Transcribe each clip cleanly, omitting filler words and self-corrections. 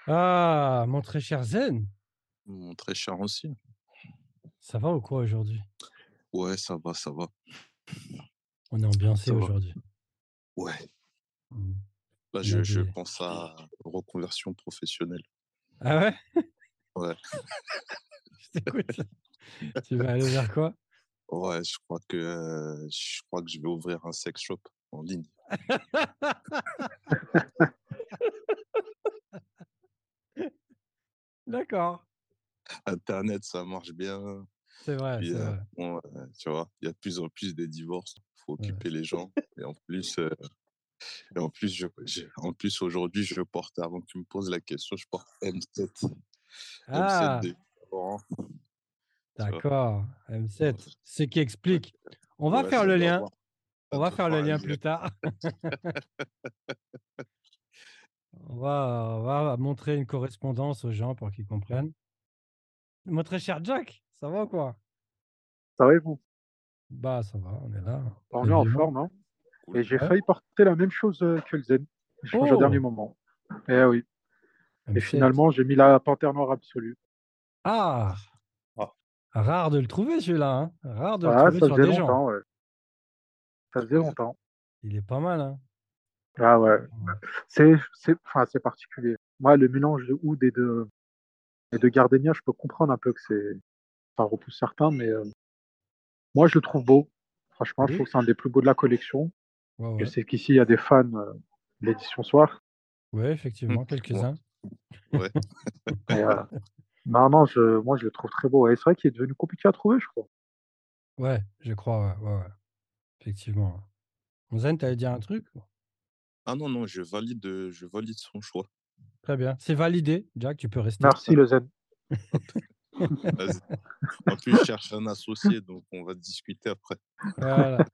Ah, mon très cher Zen, Mon très cher aussi. ça va ou quoi aujourd'hui? Ouais, ça va, On est ambiancé ça va. aujourd'hui. Ouais, Mmh. là, On a je des pense à reconversion professionnelle. ah ouais? Ouais, Je t'écoute. Tu vas aller vers quoi? ouais, je crois que je vais ouvrir un sex shop en ligne. D'accord, Internet, ça marche bien. c'est vrai, Puis, c'est vrai. bon, tu vois, il y a de plus en plus des divorces. Faut Ouais. occuper les gens. Et en plus, aujourd'hui, je porte, avant que tu me poses la question, je porte M7. M7 Ah! des parents, tu vois. D'accord, Ouais, M7, ce qui ouais, explique. On va ouais, faire le lien, on ça va doit faire avoir le un lien lien. plus tard. On va montrer une correspondance aux gens pour qu'ils comprennent. Mon très cher Jack, ça va ou quoi? Ça va et vous? Bah, ça va, on est là, On le est en vivant. forme, hein? Cool. Et j'ai Ouais. failli porter la même chose que le Zen. Je change au dernier Oh! moment. Eh oui. Et M7. finalement, j'ai mis la panthère noire absolue. Ah! Ah, Rare de le trouver celui-là, hein. Rare de le ah, trouver ça sur faisait des gens. longtemps, ouais. Ça faisait longtemps. Il est pas mal, hein. Ah ouais. Ouais. Enfin, c'est particulier. Moi, le mélange de oud et de gardénia, je peux comprendre un peu que ça repousse certains, mais moi, je le trouve beau. Franchement, je trouve Oui, que c'est un des plus beaux de la collection. ouais, Je ouais. sais qu'ici, il y a des fans de l'édition soir. Ouais, Mmh. effectivement, Ouais, quelques-uns. ouais. Et, non, non, moi, je le trouve très beau. Et c'est vrai qu'il est devenu compliqué à trouver, je crois. Ouais, je crois, ouais, ouais, ouais, effectivement. Zen, tu allais dire un truc? Ah non, non, je valide son choix. Très bien. C'est validé, Jack, tu peux rester. Merci, le Zen. Hop, vas-y. En plus, je cherche un associé, donc on va discuter après. Voilà.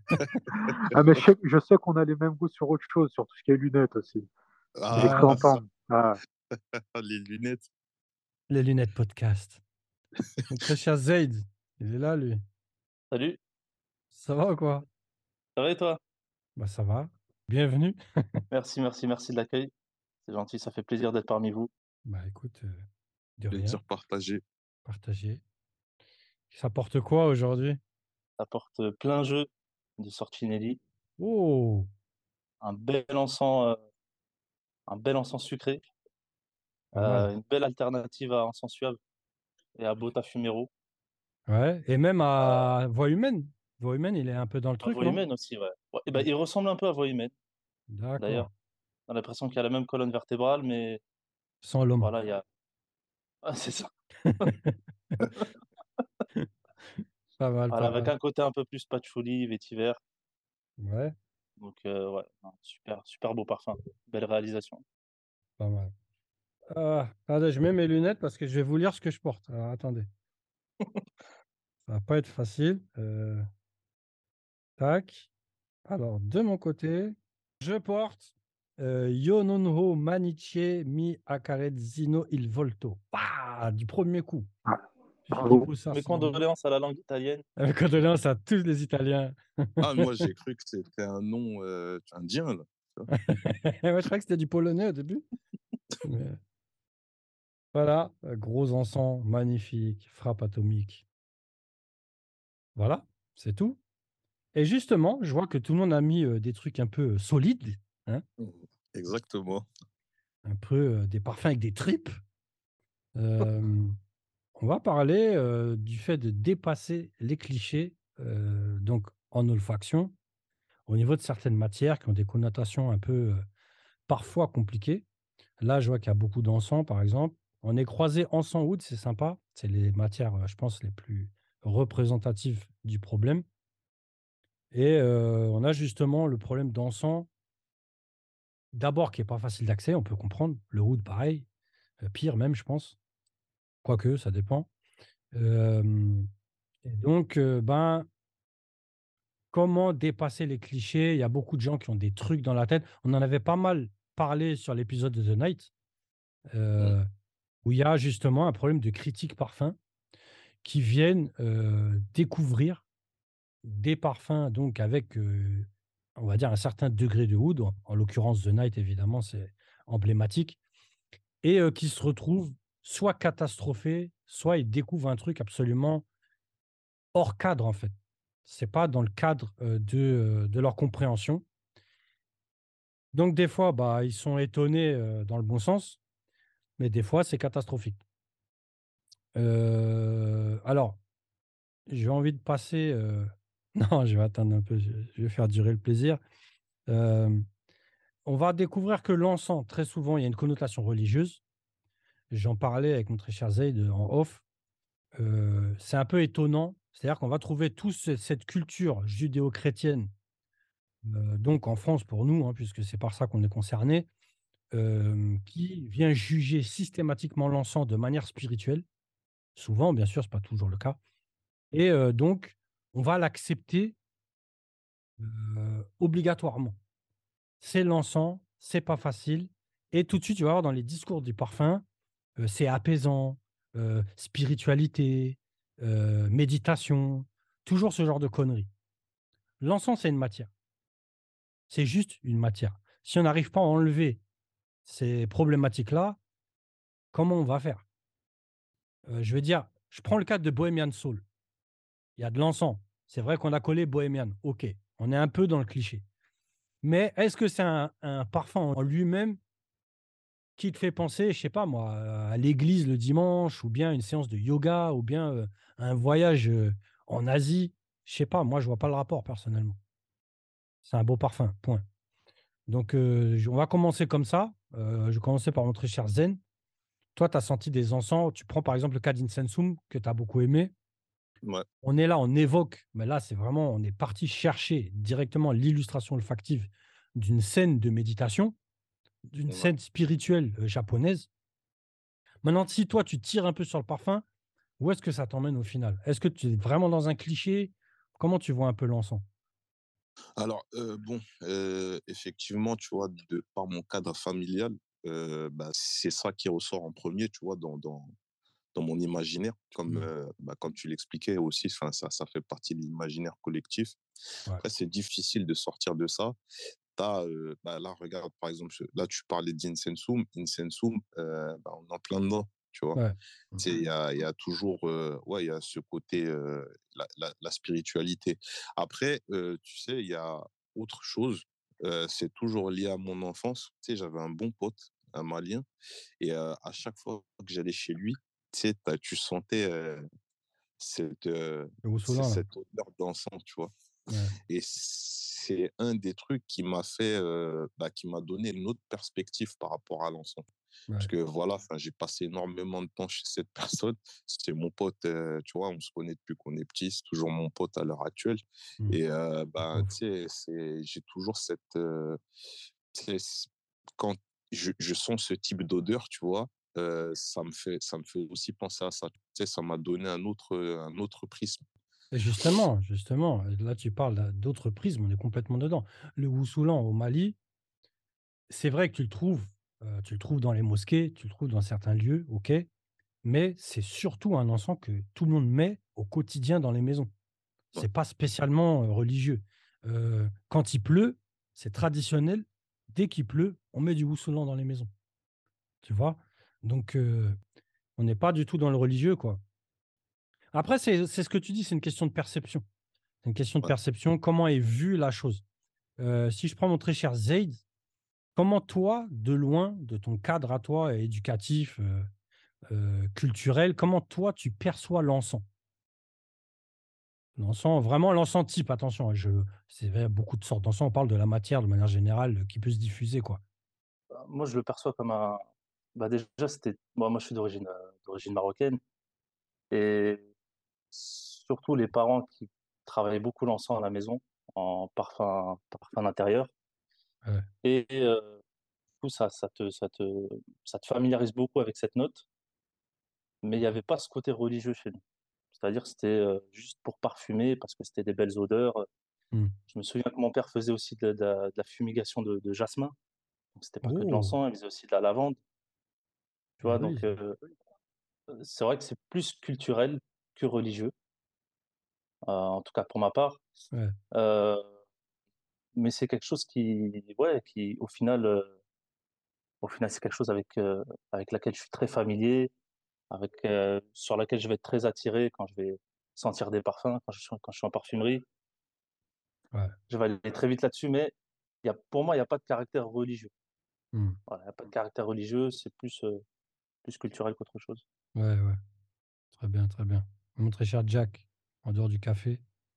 Ah, mais je sais qu'on a les mêmes goûts sur autre chose, sur tout ce qui est lunettes aussi. J'ai cru Voilà, entendre. Ah, Les lunettes. les lunettes podcast. Mon très cher Zaid, il est là, lui. Salut, Ça va ou quoi? ça va et toi? Bah, ça va. Bienvenue. Merci de l'accueil. C'est gentil, ça fait plaisir d'être parmi vous. Bah, écoute, de rien, Plaisir partagé. partagez. Ça porte quoi aujourd'hui? Ça porte plein jeu de Sorcinelli, Oh! un bel encens, un bel encens sucré, Pas mal. une belle alternative à encens suave et à Botafumero. Ouais, et même Heu, à voix humaine. Voix humaine, il est un peu dans le à truc, voix non? humaine aussi, ouais. Ouais et bah, Mmh. il ressemble un peu à voix humaine, d'ailleurs. D'accord. On a l'impression qu'il y a la même colonne vertébrale, mais Sans l'homme. voilà, il y a ouais, c'est ça. Pas mal, Voilà, pas avec mal. un côté un peu plus patchouli, vétiver, Ouais, donc ouais, non, super, super beau parfum. Belle réalisation. pas mal. Ah, attendez, je mets mes lunettes parce que je vais vous lire ce que je porte. Alors attendez, ça va pas être facile. Tac. Alors de mon côté, je porte, Io non ho maniche mi accarezzino il volto. Bah! Du premier coup. ah, Qui bravo. pose ça Mes sans doute. condoléances à la langue italienne. Condoléances à tous les Italiens. Ah, moi, j'ai cru que c'était un nom indien, là. Tu vois. Ouais, je croyais que c'était du polonais au début, mais voilà, gros encens magnifique, frappe atomique. Voilà, c'est tout. Et justement, je vois que tout le monde a mis, des trucs un peu, solides, hein, Mhm. Exactement. un peu, des parfums avec des tripes. Hem, on va parler, du fait de dépasser les clichés, donc en olfaction, au niveau de certaines matières qui ont des connotations un peu, parfois compliquées. Là, je vois qu'il y a beaucoup d'encens, par exemple. On est croisé encens-oud, c'est sympa. C'est les matières, je pense, les plus représentatives du problème. Et on a justement le problème d'encens, d'abord qui est pas facile d'accès, on peut comprendre. Le oud, pareil, pire même, je pense. Quoique, ça dépend. Hem et donc ben, comment dépasser les clichés? Il y a beaucoup de gens qui ont des trucs dans la tête. On en avait pas mal parlé sur l'épisode de The Night, Mm. heu, où il y a justement un problème de critique parfum qui viennent, découvrir des parfums donc avec, on va dire un certain degré de oud. En l'occurrence The Night évidemment, c'est emblématique et qui se retrouvent soit catastrophés, soit ils découvrent un truc absolument hors cadre, en fait. C'est pas dans le cadre de leur compréhension. Donc, des fois, bah, ils sont étonnés dans le bon sens, mais des fois, c'est catastrophique. Alors, j'ai envie de passer. Non, je vais attendre un peu, je vais faire durer le plaisir. Euh, on va découvrir que l'encens, très souvent, il y a une connotation religieuse. J'en parlais avec mon très cher Zaid en off. C'est un peu étonnant. C'est-à-dire qu'on va trouver toute cette culture judéo-chrétienne, donc en France pour nous, hein, puisque c'est par ça qu'on est concerné, qui vient juger systématiquement l'encens de manière spirituelle. Souvent, bien sûr, ce n'est pas toujours le cas. Et donc, on va l'accepter obligatoirement. C'est l'encens, c'est pas facile. Et tout de suite, tu vas voir dans les discours du parfum, c'est apaisant, spiritualité, méditation, toujours ce genre de conneries. L'encens, c'est une matière. C'est juste une matière. Si on n'arrive pas à enlever ces problématiques-là, comment on va faire? Je veux dire, je prends le cas de Bohemian Soul. Il y a de l'encens. C'est vrai qu'on a collé Bohemian. OK, on est un peu dans le cliché. Mais est-ce que c'est un parfum en lui-même qui te fait penser, je sais pas moi, à l'église le dimanche, ou bien une séance de yoga, ou bien un voyage en Asie? Je sais pas, moi je vois pas le rapport personnellement. C'est un beau parfum, point. Donc on va commencer comme ça. Je vais commencer par mon très cher Zen. Toi, tu as senti des encens. Tu prends par exemple le cas d'Insensum que tu as beaucoup aimé. Ouais. On est là, on évoque, mais là, c'est vraiment, on est parti chercher directement l'illustration olfactive d'une scène de méditation, d'une Ouais. scène spirituelle japonaise. Maintenant, si toi, tu tires un peu sur le parfum, où est-ce que ça t'emmène au final? Est-ce que tu es vraiment dans un cliché? Comment tu vois un peu l'encens? Alors, bon, effectivement, tu vois, de par mon cadre familial, bah, c'est ça qui ressort en premier, tu vois, dans mon imaginaire, comme, Hmm. bah, comme tu l'expliquais aussi, enfin, ça fait partie de l'imaginaire collectif. Ouais, Après, c'est difficile de sortir de ça. Bah, là, regarde, par exemple, là, tu parlais d'Insensum. Insensum, bah, on est en plein dedans, tu vois. ouais. Tu sais, il y a toujours, ouais, il y a ce côté, la spiritualité. Après, tu sais, il y a autre chose, c'est toujours lié à mon enfance. Tu sais, j'avais un bon pote, un Malien, et à chaque fois que j'allais chez lui, tu sais, tu sentais cette, Le Woussoulin, là. cette odeur d'encens, tu vois. Ouais, Et c'est un des trucs qui m'a fait, bah, qui m'a donné une autre perspective par rapport à l'encens. Parce ouais. que voilà, enfin, j'ai passé énormément de temps chez cette personne. C'est mon pote, tu vois, on se connaît depuis qu'on est petit, c'est toujours mon pote à l'heure actuelle. Hmm. Et C'est pas bah, ouf. tu sais, j'ai toujours cette, tu sais, quand je sens ce type d'odeur, tu vois, ça me fait aussi penser à ça. Tu sais, ça m'a donné un autre prisme. Et justement, là tu parles d'autres prismes, on est complètement dedans. Le Woussoulan au Mali, c'est vrai que tu le trouves dans les mosquées, tu le trouves dans certains lieux, ok, mais c'est surtout un encens que tout le monde met au quotidien dans les maisons. Ouais, C'est pas spécialement religieux. Quand il pleut, c'est traditionnel. Dès qu'il pleut, on met du Woussoulan dans les maisons. Tu vois? Donc, on n'est pas du tout dans le religieux, quoi. Après, c'est ce que tu dis, c'est une question de perception. C'est une question de ouais. perception. Comment est vue la chose? Si je prends mon très cher Zaid, comment toi, de loin, de ton cadre à toi, éducatif, culturel, comment toi, tu perçois l'encens? L'encens, vraiment l'encens type, attention, hein, c'est vrai, beaucoup de sortes d'encens, on parle de la matière de manière générale qui peut se diffuser, quoi. Moi, je le perçois comme un. Bah, déjà, c'était. Bon, moi, je suis d'origine marocaine. Et surtout les parents qui travaillaient beaucoup l'encens à la maison, en parfum d'intérieur. Ouais. Et du coup, ça te familiarise beaucoup avec cette note. Mais il n'y avait pas ce côté religieux chez nous. C'est-à-dire que c'était juste pour parfumer, parce que c'était des belles odeurs. Hmm. Je me souviens que mon père faisait aussi de la fumigation de jasmin. Donc, c'était pas que de Oh, l'encens, il faisait aussi de la lavande. Tu vois, joli donc ça. c'est vrai que c'est plus culturel que religieux, en tout cas pour ma part. Ouais. Euh, mais c'est quelque chose qui, ouais, qui au final, au final, c'est quelque chose avec laquelle je suis très familier, sur laquelle je vais être très attiré quand je vais sentir des parfums, quand je suis en parfumerie. Ouais. Je vais aller très vite là-dessus, mais pour moi, il y a pas de caractère religieux. Mmh. Voilà, il y a pas de caractère religieux, c'est plus culturel qu'autre chose. Ouais, ouais. Très bien, très bien. Mon très cher Jack, en dehors du café.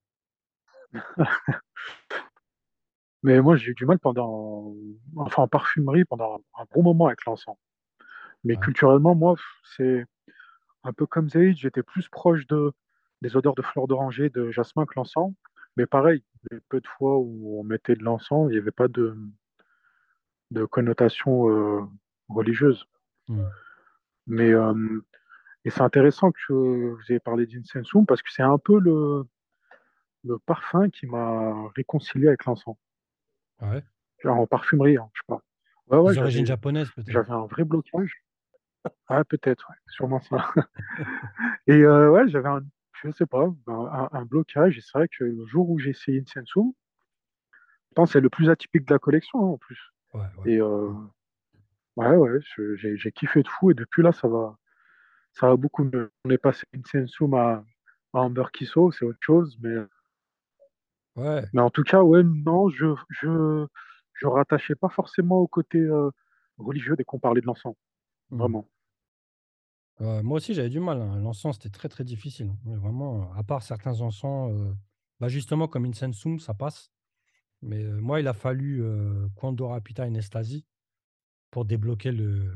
Mais moi, j'ai eu du mal enfin, en parfumerie pendant un bon moment avec l'encens. Mais Ouais. culturellement, moi, c'est un peu comme Zaïd, j'étais plus proche des odeurs de fleurs d'oranger, de jasmin que l'encens. Mais pareil, les peu de fois où on mettait de l'encens, il n'y avait pas de connotation religieuse. Mmh. Mais et c'est intéressant que vous ayez parlé d'Insensum parce que c'est un peu le parfum qui m'a réconcilié avec l'encens. Ouais. Genre en parfumerie, hein, je parle. Ouais, ouais, Les origines japonaises, peut-être. j'avais un vrai blocage. Ah, peut-être, ouais, sûrement ça. Et ouais, je sais pas, un blocage. Et c'est vrai que le jour où j'ai essayé Insensum, je pense que c'est le plus atypique de la collection, hein, en plus. Ouais, ouais. Et ouais, ouais, j'ai kiffé de fou. Et depuis là, ça va beaucoup mieux. On est passé d'Insensum à Amber Kisso, c'est autre chose. Ouais. Mais en tout cas, ouais, non, je rattachais pas forcément au côté religieux dès qu'on parlait de l'encens. Mmh. Vraiment. Moi aussi, j'avais du mal, hein. L'encens, c'était très, très difficile, hein. Ouais, vraiment, à part certains encens, bah, justement comme Insensum, ça passe. Mais moi, il a fallu Quando Rapita in Estasi pour débloquer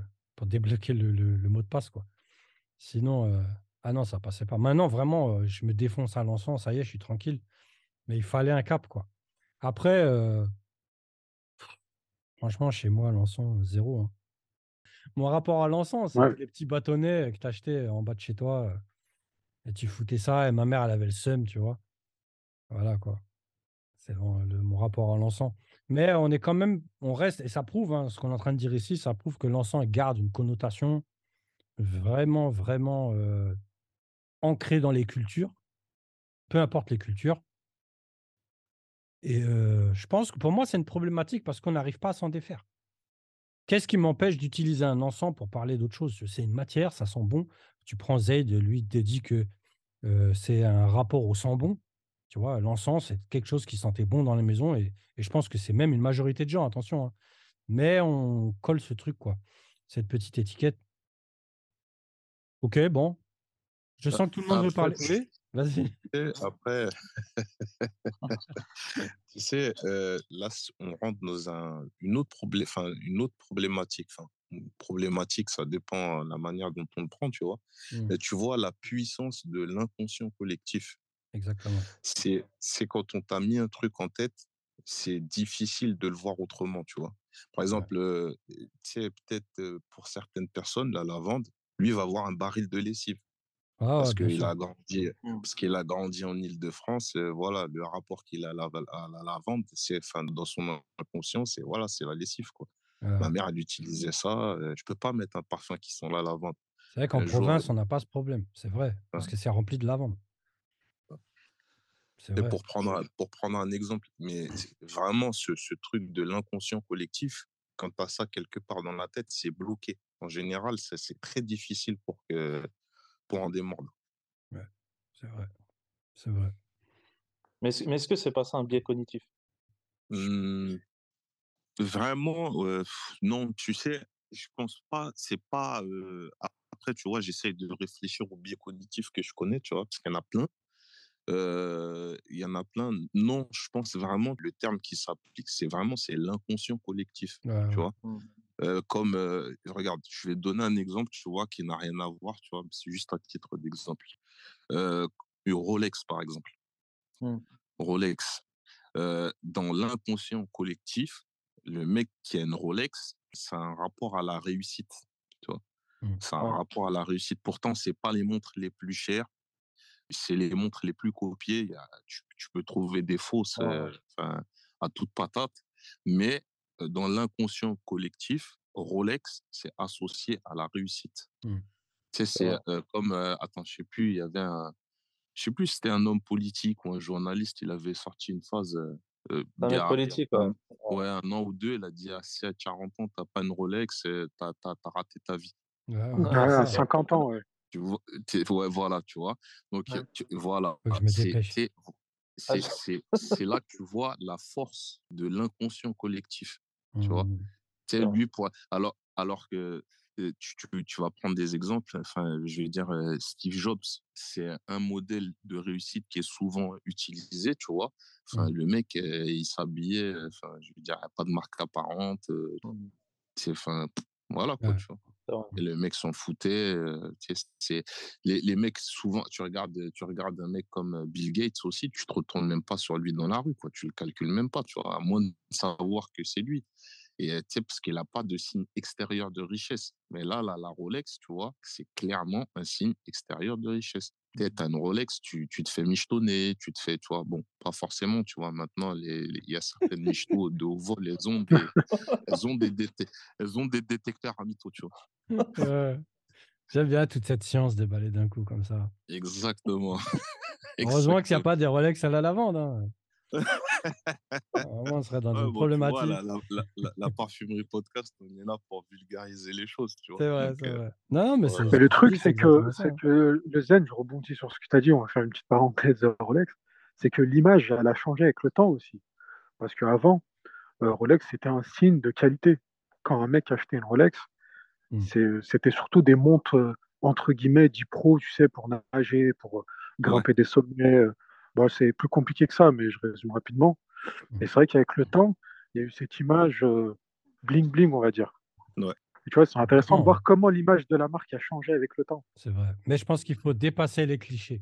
le mot de passe, quoi. Sinon, ah non, ça passait pas. Maintenant, vraiment, je me défonce à l'encens, ça y est, je suis tranquille. Mais il fallait un cap, quoi. Après, franchement, chez moi, l'encens, zéro, hein. Mon rapport à l'encens, Ouais. c'était les petits bâtonnets que tu achetais en bas de chez toi. Et tu foutais ça, et ma mère, elle avait le seum, tu vois. Voilà, quoi. C'est mon rapport à l'encens. Mais on est quand même, on reste, et ça prouve, hein, ce qu'on est en train de dire ici, ça prouve que l'encens il garde une connotation vraiment, vraiment ancrée dans les cultures, peu importe les cultures. Et je pense que pour moi, c'est une problématique parce qu'on n'arrive pas à s'en défaire. Qu'est-ce qui m'empêche d'utiliser un encens pour parler d'autre chose? C'est une matière, ça sent bon. Tu prends Zayd, lui, il te dit que c'est un rapport au sang bon. Tu vois, l'encens, c'est quelque chose qui sentait bon dans les maisons et je pense que c'est même une majorité de gens, attention, hein. Mais on colle ce truc, quoi. Cette petite étiquette. Ok, bon. Je sens que tout le monde veut Après, parler. Oui, vas-y. après, tu sais, là, on rentre dans une autre problématique. Enfin, une problématique, ça dépend de la manière dont on le prend, tu vois. Hmm, Mais tu vois la puissance de l'inconscient collectif. exactement. C'est quand on t'a mis un truc en tête, c'est difficile de le voir autrement, tu vois. Par Ouais. exemple, tu sais, peut-être pour certaines personnes, la lavande, lui va avoir un baril de lessive Ah ouais, parce bien qu'il sûr. a grandi, Mmh. parce qu'il a grandi en Île-de-France. Voilà, le rapport qu'il a à la lavande, c'est, enfin, dans son inconscient, c'est voilà, c'est la lessive, quoi. Ma Ouais. mère, elle utilisait ça. Je peux pas mettre un parfum qui sent la lavande. C'est vrai qu'en Un jour, province, on n'a pas ce problème. C'est vrai. Parce que c'est rempli de lavande. C'est et vrai. pour prendre un exemple, mais vraiment, ce truc de l'inconscient collectif, quand tu as ça quelque part dans la tête, c'est bloqué. En général, c'est très difficile pour en démordre. Ouais. C'est vrai. C'est vrai. Mais est-ce que c'est pas ça un biais cognitif? Hum, vraiment, non, tu sais, je pense pas, c'est pas. Après, tu vois, j'essaye de réfléchir aux biais cognitifs que je connais, tu vois, parce qu'il y en a plein. Il y en a plein. Non, je pense vraiment que le terme qui s'applique, c'est l'inconscient collectif, Ouais, tu ouais. vois. Mmh. Comme, regarde, je vais donner un exemple, tu vois, qui n'a rien à voir, tu vois, c'est juste à titre d'exemple. Euh, une Rolex, par exemple. Mmh. Rolex. Dans l'inconscient collectif, le mec qui a une Rolex, c'est un rapport à la réussite, tu vois. Hmm. C'est un Ouais. rapport à la réussite. Pourtant, c'est pas les montres les plus chères, c'est les montres les plus copiées. Tu peux trouver des fausses, Ouais, ouais. enfin, à toute patate, mais dans l'inconscient collectif, Rolex, c'est associé à la réussite. Hmm. Tu sais, C'est vrai. c'est comme, attends, je sais plus, il y avait je sais plus si c'était un homme politique ou un journaliste, il avait sorti une phrase. C'est un il y mec a politique, ouais. un an ou deux, il a dit, ah, si à 40 ans, t'as pas une Rolex, t'as raté ta vie. Ouais, ouais, Ouais, c'est à ça. 50 ans, ouais. Tu vois, ouais, voilà, tu vois. Donc, Ouais. voilà, Faut que je me dépêche. Ah, c'est là que tu vois la force de l'inconscient collectif, tu vois. Mmh. Tu sais, lui, alors que tu vas prendre des exemples, enfin, je vais dire, Steve Jobs, c'est un modèle de réussite qui est souvent utilisé, tu vois. Enfin, Mmh. le mec, il s'habillait, enfin, je veux dire, il n'y a pas de marque apparente, enfin, voilà, quoi, Ouais. tu vois. c'est vrai. Et le mec s'en foutait. Tu sais, les mecs, souvent, tu regardes un mec comme Bill Gates aussi, tu te retournes même pas sur lui dans la rue, quoi. Tu le calcules même pas, tu vois, à moins de savoir que c'est lui. Et tu sais, parce qu'il n'a pas de signe extérieur de richesse. Mais là, la Rolex, tu vois, c'est clairement un signe extérieur de richesse. Tu as une Rolex, tu te fais michetonner, tu te fais, tu vois, bon, pas forcément, tu vois, maintenant, il y a certaines michetos de haut vol, elles ont des détecteurs à mythos, tu vois. Ouais. J'aime bien toute cette science déballée d'un coup comme ça. Exactement. Heureusement qu'il n'y a Exactement. pas des Rolex à la lavande, hein. Vraiment, on serait dans Ouais, des bon, tu vois, problématiques. la parfumerie podcast, on est là pour vulgariser les choses, tu vois. C'est vrai, Donc, c'est vrai. Non, mais voilà. Mais ce le que tu truc, dis, c'est exactement ça, c'est hein. que le zen, je rebondis sur ce que tu as dit, on va faire une petite parenthèse Rolex, c'est que l'image, elle a changé avec le temps aussi. Parce qu'avant, Rolex, c'était un signe de qualité. Quand un mec achetait une Rolex, Mmh. c'était surtout des montres, entre guillemets, dits pro, tu sais, pour nager, pour Ouais. grimper des sommets. Bon, c'est plus compliqué que ça, mais je résume rapidement. Mmh. Et c'est vrai qu'avec le temps, il y a eu cette image bling-bling, on va dire. Ouais. Et tu vois, c'est intéressant de Complètement, ouais. voir comment l'image de la marque a changé avec le temps. C'est vrai. Mais je pense qu'il faut dépasser les clichés.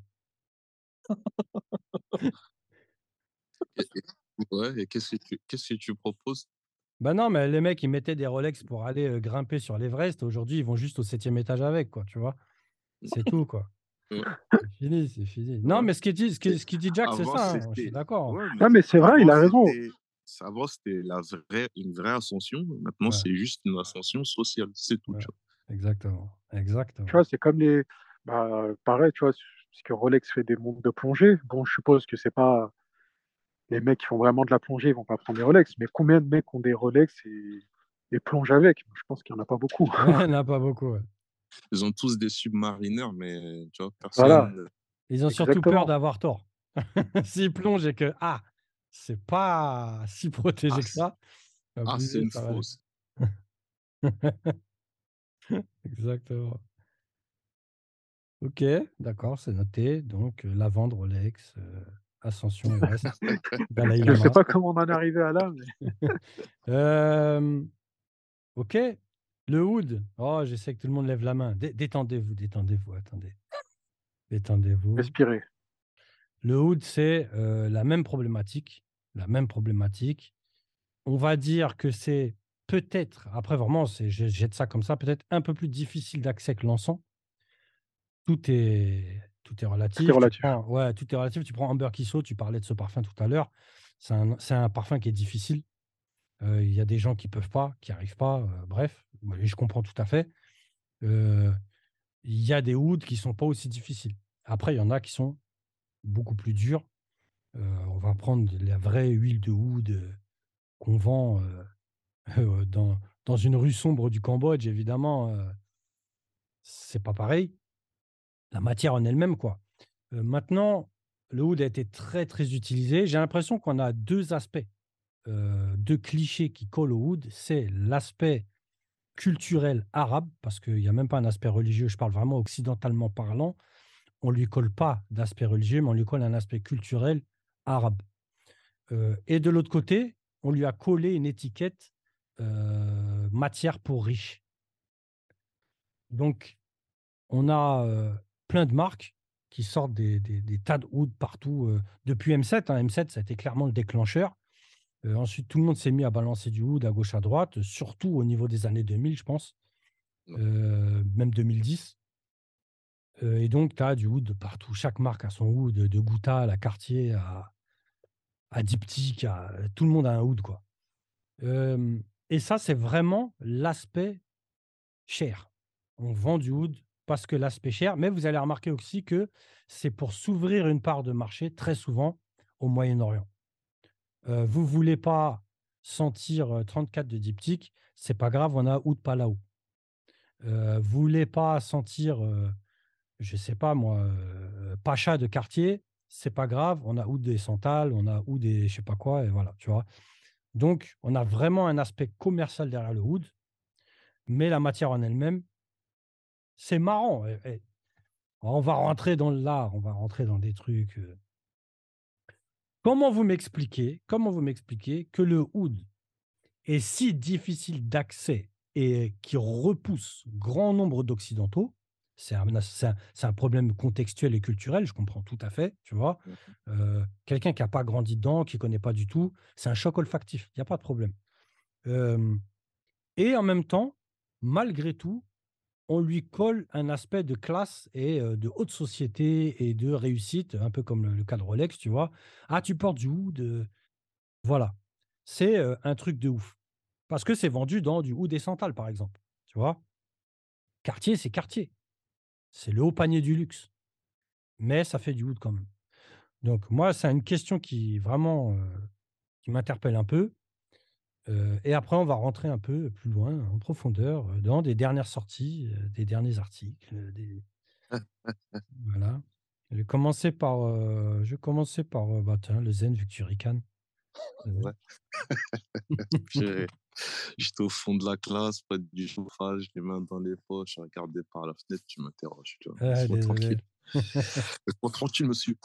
Ouais, et qu'est-ce que tu proposes? Ben non, mais les mecs, ils mettaient des Rolex pour aller grimper sur l'Everest. Aujourd'hui, ils vont juste au 7e étage avec, quoi, tu vois. C'est tout, quoi. Ouais, C'est fini, c'est fini. Non, ouais. mais ce qu'il dit Jack, c'est Avant, ça, hein, je suis c'était. d'accord. Ouais, mais Ah, mais c'est vrai, il avant, a raison. c'était une vraie ascension. Maintenant, Ouais, c'est juste une ascension sociale. C'est tout, ouais. tu Exactement. Tu Exactement. vois, c'est comme les. Bah, pareil, tu vois, parce que Rolex fait des montres de plongée. Bon, je suppose que c'est pas. Les mecs qui font vraiment de la plongée, ils vont pas prendre des Rolex. Mais combien de mecs ont des Rolex et plongent avec? Je pense qu'il y en a pas beaucoup. Ouais, il n'y en a pas beaucoup. Ouais. Ils ont tous des submarineurs, mais tu vois, Voilà, personne. Ils ont surtout peur exactement. d'avoir tort. S'ils plongent et que, c'est pas si Ah, protégé que ça, ah, c'est abusé, une ça va aller. fausse. Exactement. Ok, d'accord, c'est noté. Donc, lavande, Rolex, Ascension, Everest, Dalai Je sais Lama. pas comment on en est arrivé à là, mais Euh, ok, le hood. Oh, je sais que tout le monde lève la main. Détendez-vous, détendez-vous, attendez. Détendez-vous. respirez. Le hood, c'est la même problématique. La même problématique. On va dire que c'est peut-être, après vraiment, je jette ça comme ça, peut-être un peu plus difficile d'accès que l'encens. Tout est Tout est relatif. relatif. Ouais, tout est relatif. Tu prends Amber Kisso, tu parlais de ce parfum tout à l'heure. C'est un parfum qui est difficile. Il y a des gens qui peuvent pas, qui arrivent pas. Bref, je comprends tout à fait. Euh, Il y a des ouds qui sont pas aussi difficiles. Après, il y en a qui sont beaucoup plus durs. On va prendre la vraie huile de oud qu'on vend dans une rue sombre du Cambodge. Évidemment, c'est pas pareil. La matière en elle-même, quoi. Maintenant, le oud a été très, très utilisé. J'ai l'impression qu'on a deux aspects, deux clichés qui collent au oud. C'est l'aspect culturel arabe, parce qu'il n'y a même pas un aspect religieux, je parle vraiment occidentalement parlant. On ne lui colle pas d'aspect religieux, mais on lui colle un aspect culturel arabe. Et de l'autre côté, on lui a collé une étiquette matière pour riche. Donc, on a plein de marques qui sortent des tas de oud partout. Depuis M7, hein. M7, ça a été clairement le déclencheur. Ensuite, tout le monde s'est mis à balancer du oud à gauche, à droite, surtout au niveau des années 2000, je pense, Ouais. même 2010. Et donc, tu as du oud de partout. Chaque marque a son oud, de Gouta à la Cartier, à Diptyque, tout le monde a un oud, quoi. Et ça, c'est vraiment l'aspect cher. On vend du oud parce que l'aspect cher, mais vous allez remarquer aussi que c'est pour s'ouvrir une part de marché très souvent au Moyen-Orient. Vous ne voulez pas sentir 34 de diptyque, c'est pas grave, on a oud palao. Vous voulez pas sentir, je sais pas moi, pacha de quartier, c'est pas grave, on a oud des santales, on a oud des je sais pas quoi, et voilà, tu vois. Donc, on a vraiment un aspect commercial derrière le oud, mais la matière en elle-même, c'est marrant. On va rentrer dans l'art, on va rentrer dans des trucs. Comment vous m'expliquez que le oud est si difficile d'accès et qui repousse grand nombre d'Occidentaux? C'est un problème contextuel et culturel, je comprends tout à fait, tu vois. Quelqu'un qui n'a pas grandi dedans, qui ne connaît pas du tout, c'est un choc olfactif, il n'y a pas de problème. Euh, et en même temps, malgré tout, on lui colle un aspect de classe et de haute société et de réussite, un peu comme le cas de Rolex, tu vois. Ah, tu portes du oud, voilà. C'est un truc de ouf. Parce que c'est vendu dans du oud et santal, par exemple. Tu vois. Cartier, c'est Cartier. C'est le haut panier du luxe. Mais ça fait du oud quand même. Donc, moi, c'est une question qui vraiment qui m'interpelle un peu. Et après, on va rentrer un peu plus loin, en profondeur, dans des dernières sorties, des derniers articles, voilà. Je vais commencer par bah, tiens, le zen, vu que tu ricanes. Ouais. Purée. J'étais au fond de la classe, près du chauffage, les mains dans les poches, je regardais par la fenêtre, tu m'interroges, tu vois. Laisse-moi Désolé. tranquille. Laisse-moi tranquille, monsieur.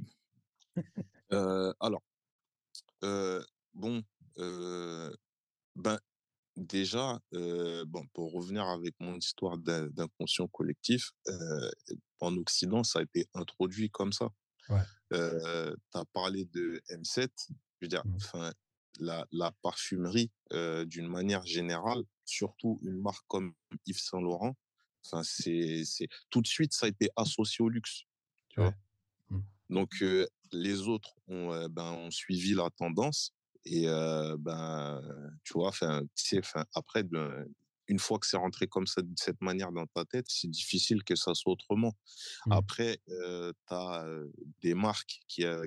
Alors, bon, ben, déjà, bon, pour revenir avec mon histoire d'inconscient collectif, en Occident, ça a été introduit comme ça. Ouais. Tu as parlé de M7, je veux dire, Mm. enfin, la parfumerie, d'une manière générale, surtout une marque comme Yves Saint Laurent, enfin, tout de suite, ça a été associé au luxe, tu Ouais. vois. Mm. Donc, les autres ont suivi la tendance et ben, tu vois, enfin, tu sais, enfin, après, une fois que c'est rentré comme ça, de cette manière dans ta tête, c'est difficile que ça soit autrement. Mm. Après, tu as des marques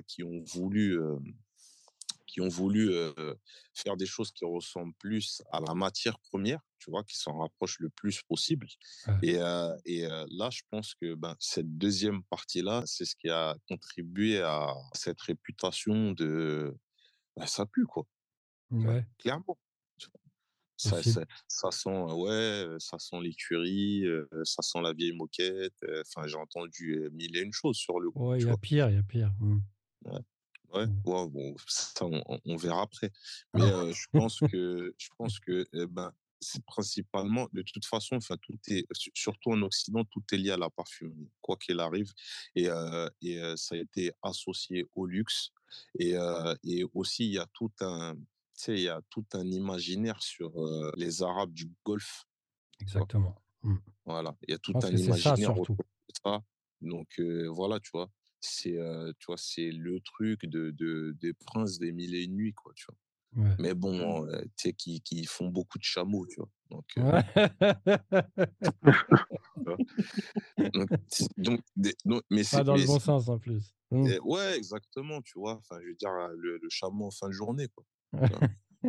qui ont voulu faire des choses qui ressemblent plus à la matière première, tu vois, qui s'en rapprochent le plus possible. Ouais. Et là, je pense que ben, cette deuxième partie-là, c'est ce qui a contribué à cette réputation de ben, ça pue, quoi. Tu vois, Ouais, clairement. Tu vois. possible. Ça sent, ouais, ça sent l'écurie, ça sent la vieille moquette. Enfin, j'ai entendu mille et une choses sur le coup, Ouais, il tu y a vois. pire, il y a pire. Mm. Ouais, ouais, Mm. ouais, bon, ça, on verra après. Mais je pense que ben, c'est principalement, de toute façon, enfin, surtout en Occident, tout est lié à la parfumerie, quoi qu'il arrive. Et ça a été associé au luxe. Et aussi, il y a il y a tout un imaginaire sur les Arabes du Golfe, tu vois. Exactement. Mm. Voilà, il y a Je tout pense un que c'est ça imaginaire surtout. autour de ça. Donc voilà, tu vois, c'est le truc des princes des mille et une nuits, quoi, tu vois. Ouais. Mais bon, tu sais, qui font beaucoup de chameaux, tu vois. Donc, Ouais. tu vois. Mais Pas dans le bon sens en plus. Mm. ouais, exactement, tu vois. Enfin, je veux dire, le chameau en fin de journée, quoi. Tu vois.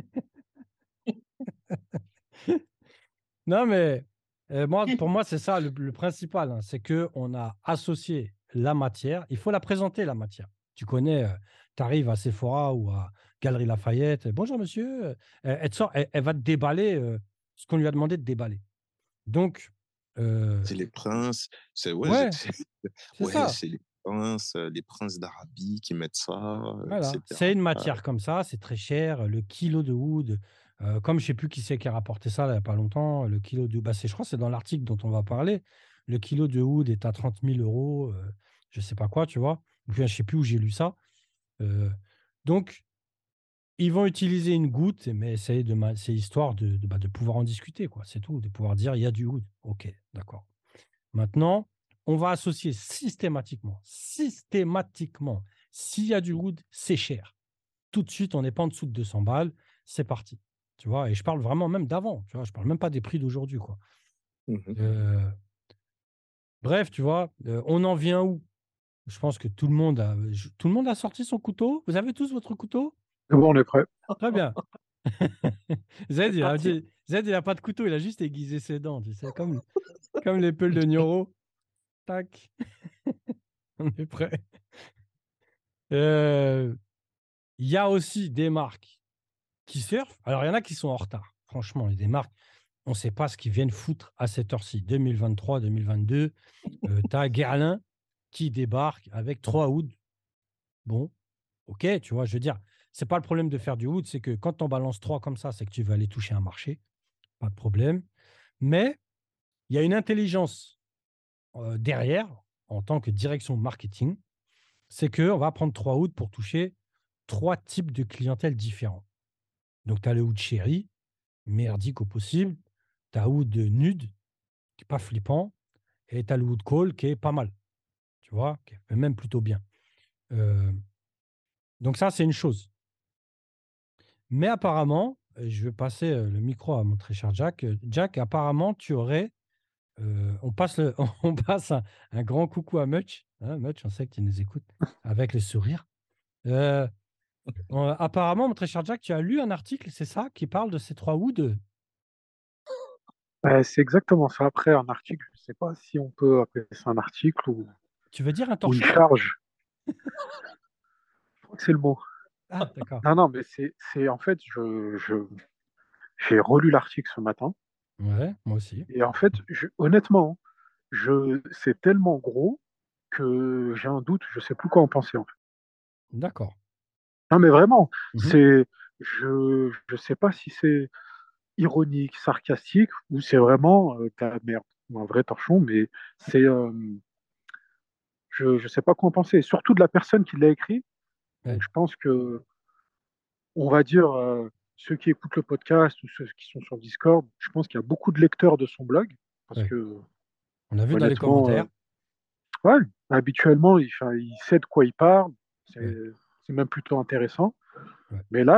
Non, mais pour moi, c'est ça le principal. Hein, c'est qu'on a associé la matière. Il faut la présenter, la matière. Tu connais, tu arrives à Sephora ou à Galerie Lafayette. Bonjour, monsieur. Elle va te déballer ce qu'on lui a demandé de déballer. Donc, euh, C'est les princes, ouais, ouais, c'est ouais, ça. c'est les princes d'Arabie qui mettent ça, Voilà. C'est etc. une matière comme ça. C'est très cher. Le kilo de oud, comme je sais plus qui c'est qui a rapporté ça là, il n'y a pas longtemps, le kilo de. Bah, je crois que c'est dans l'article dont on va parler. Le kilo de oud est à 30 000 euros. Je sais pas quoi, tu vois. Je ne sais plus où j'ai lu ça. Euh, donc, ils vont utiliser une goutte, mais c'est histoire de pouvoir en discuter, quoi. C'est tout, de pouvoir dire il y a du oud. Ok, d'accord. Maintenant, on va associer systématiquement, s'il y a du oud, c'est cher. Tout de suite, on n'est pas en dessous de 200 balles, c'est parti. Tu vois, et je parle vraiment même d'avant, tu vois, je parle même pas des prix d'aujourd'hui, quoi. Mhm. Euh, bref, tu vois, on en vient où? Je pense que tout le monde a sorti son couteau. Vous avez tous votre couteau? C'est bon, on est prêt. Très bien. Zed, C'est parti. Zed, il a pas de couteau, il a juste aiguisé ses dents, tu sais, comme les peuls de Nioro. Tac, on est prêt. Il y a aussi des marques qui surfent. Alors, il y en a qui sont en retard. Franchement, il y a des marques, on ne sait pas ce qu'ils viennent foutre à cette heure-ci. 2023, 2022, tu as Guerlain qui débarque avec 3 hoods. Bon, ok, tu vois, je veux dire, c'est pas le problème de faire du hood, c'est que quand on balance 3 comme ça, c'est que tu veux aller toucher un marché. Pas de problème. Mais il y a une intelligence derrière, en tant que direction marketing, c'est qu'on va prendre 3 hoods pour toucher 3 types de clientèle différents. Donc, tu as le hood chéri, merdique au possible. Tu as hood nude, qui n'est pas flippant. Et tu as le hood call, qui est pas mal. Tu vois, qui est même plutôt bien. Donc, ça, c'est une chose. Mais apparemment, je vais passer le micro à mon très cher Jack. Jack, apparemment, tu aurais. On passe un grand coucou à Mutch. Hein, Mutch, on sait que tu nous écoutes avec le sourire. Apparemment, mon très cher Jack, tu as lu un article, c'est ça, qui parle de ces 3 hoods. C'est exactement ça. Après, un article, je ne sais pas si on peut appeler ça un article Tu veux dire un ou une torchon? charge. Je crois que c'est le mot. Ah, d'accord. Non, non, mais en fait, j'ai relu l'article ce matin. Ouais, moi aussi. Et en fait, honnêtement, c'est tellement gros que j'ai un doute, je ne sais plus quoi en penser, en fait. D'accord. Non, mais vraiment, Mhm. je ne sais pas si c'est ironique, sarcastique, ou c'est vraiment de la merde, ou un vrai torchon, mais je ne sais pas quoi en penser. Surtout de la personne qui l'a écrit. Donc, Ouais. je pense que, on va dire, ceux qui écoutent le podcast ou ceux qui sont sur Discord, je pense qu'il y a beaucoup de lecteurs de son blog, parce Ouais. que, On a vu dans les honnêtement, commentaires. ouais, habituellement, il sait de quoi il parle. Ouais. C'est même plutôt intéressant. Ouais. Mais là,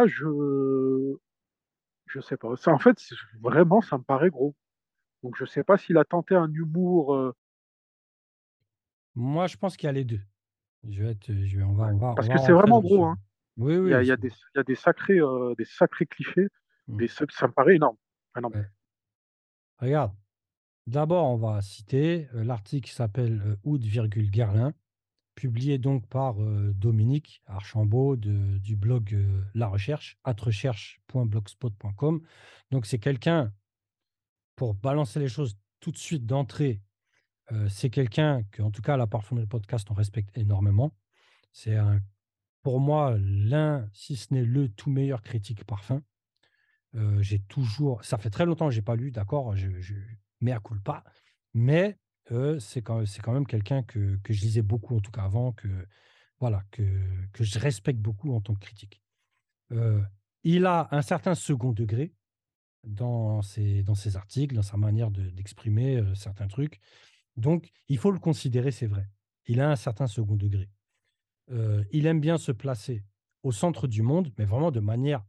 je sais pas. Ça, en fait, vraiment, ça me paraît gros. Donc, je sais pas s'il a tenté un humour. Moi, je pense qu'il y a les deux. On Parce va que c'est rentrer vraiment gros, là-dessus. hein. Oui, Il y a, oui. il y a des sacrés clichés. Mm. Mais ça me paraît énorme. Énorme. Ouais. Regarde, d'abord, on va citer l'article qui s'appelle Août, Guerlain, publié donc par Dominique Archambault du blog La Recherche, atrecherche.blogspot.com. Donc, c'est quelqu'un, pour balancer les choses tout de suite d'entrée, c'est quelqu'un que, en tout cas, à la Parfumerie Podcast, on respecte énormément. C'est pour moi l'un, si ce n'est le tout meilleur critique parfum. J'ai toujours, ça fait très longtemps que j'ai pas lu, d'accord, mea culpa, mais c'est quand même quelqu'un que je lisais beaucoup, en tout cas avant, voilà, que je respecte beaucoup en tant que critique. Euh, il a un certain second degré dans ses articles, dans sa manière d'exprimer certains trucs. Donc, il faut le considérer, c'est vrai. Il a un certain second degré. Il aime bien se placer au centre du monde, mais vraiment de manière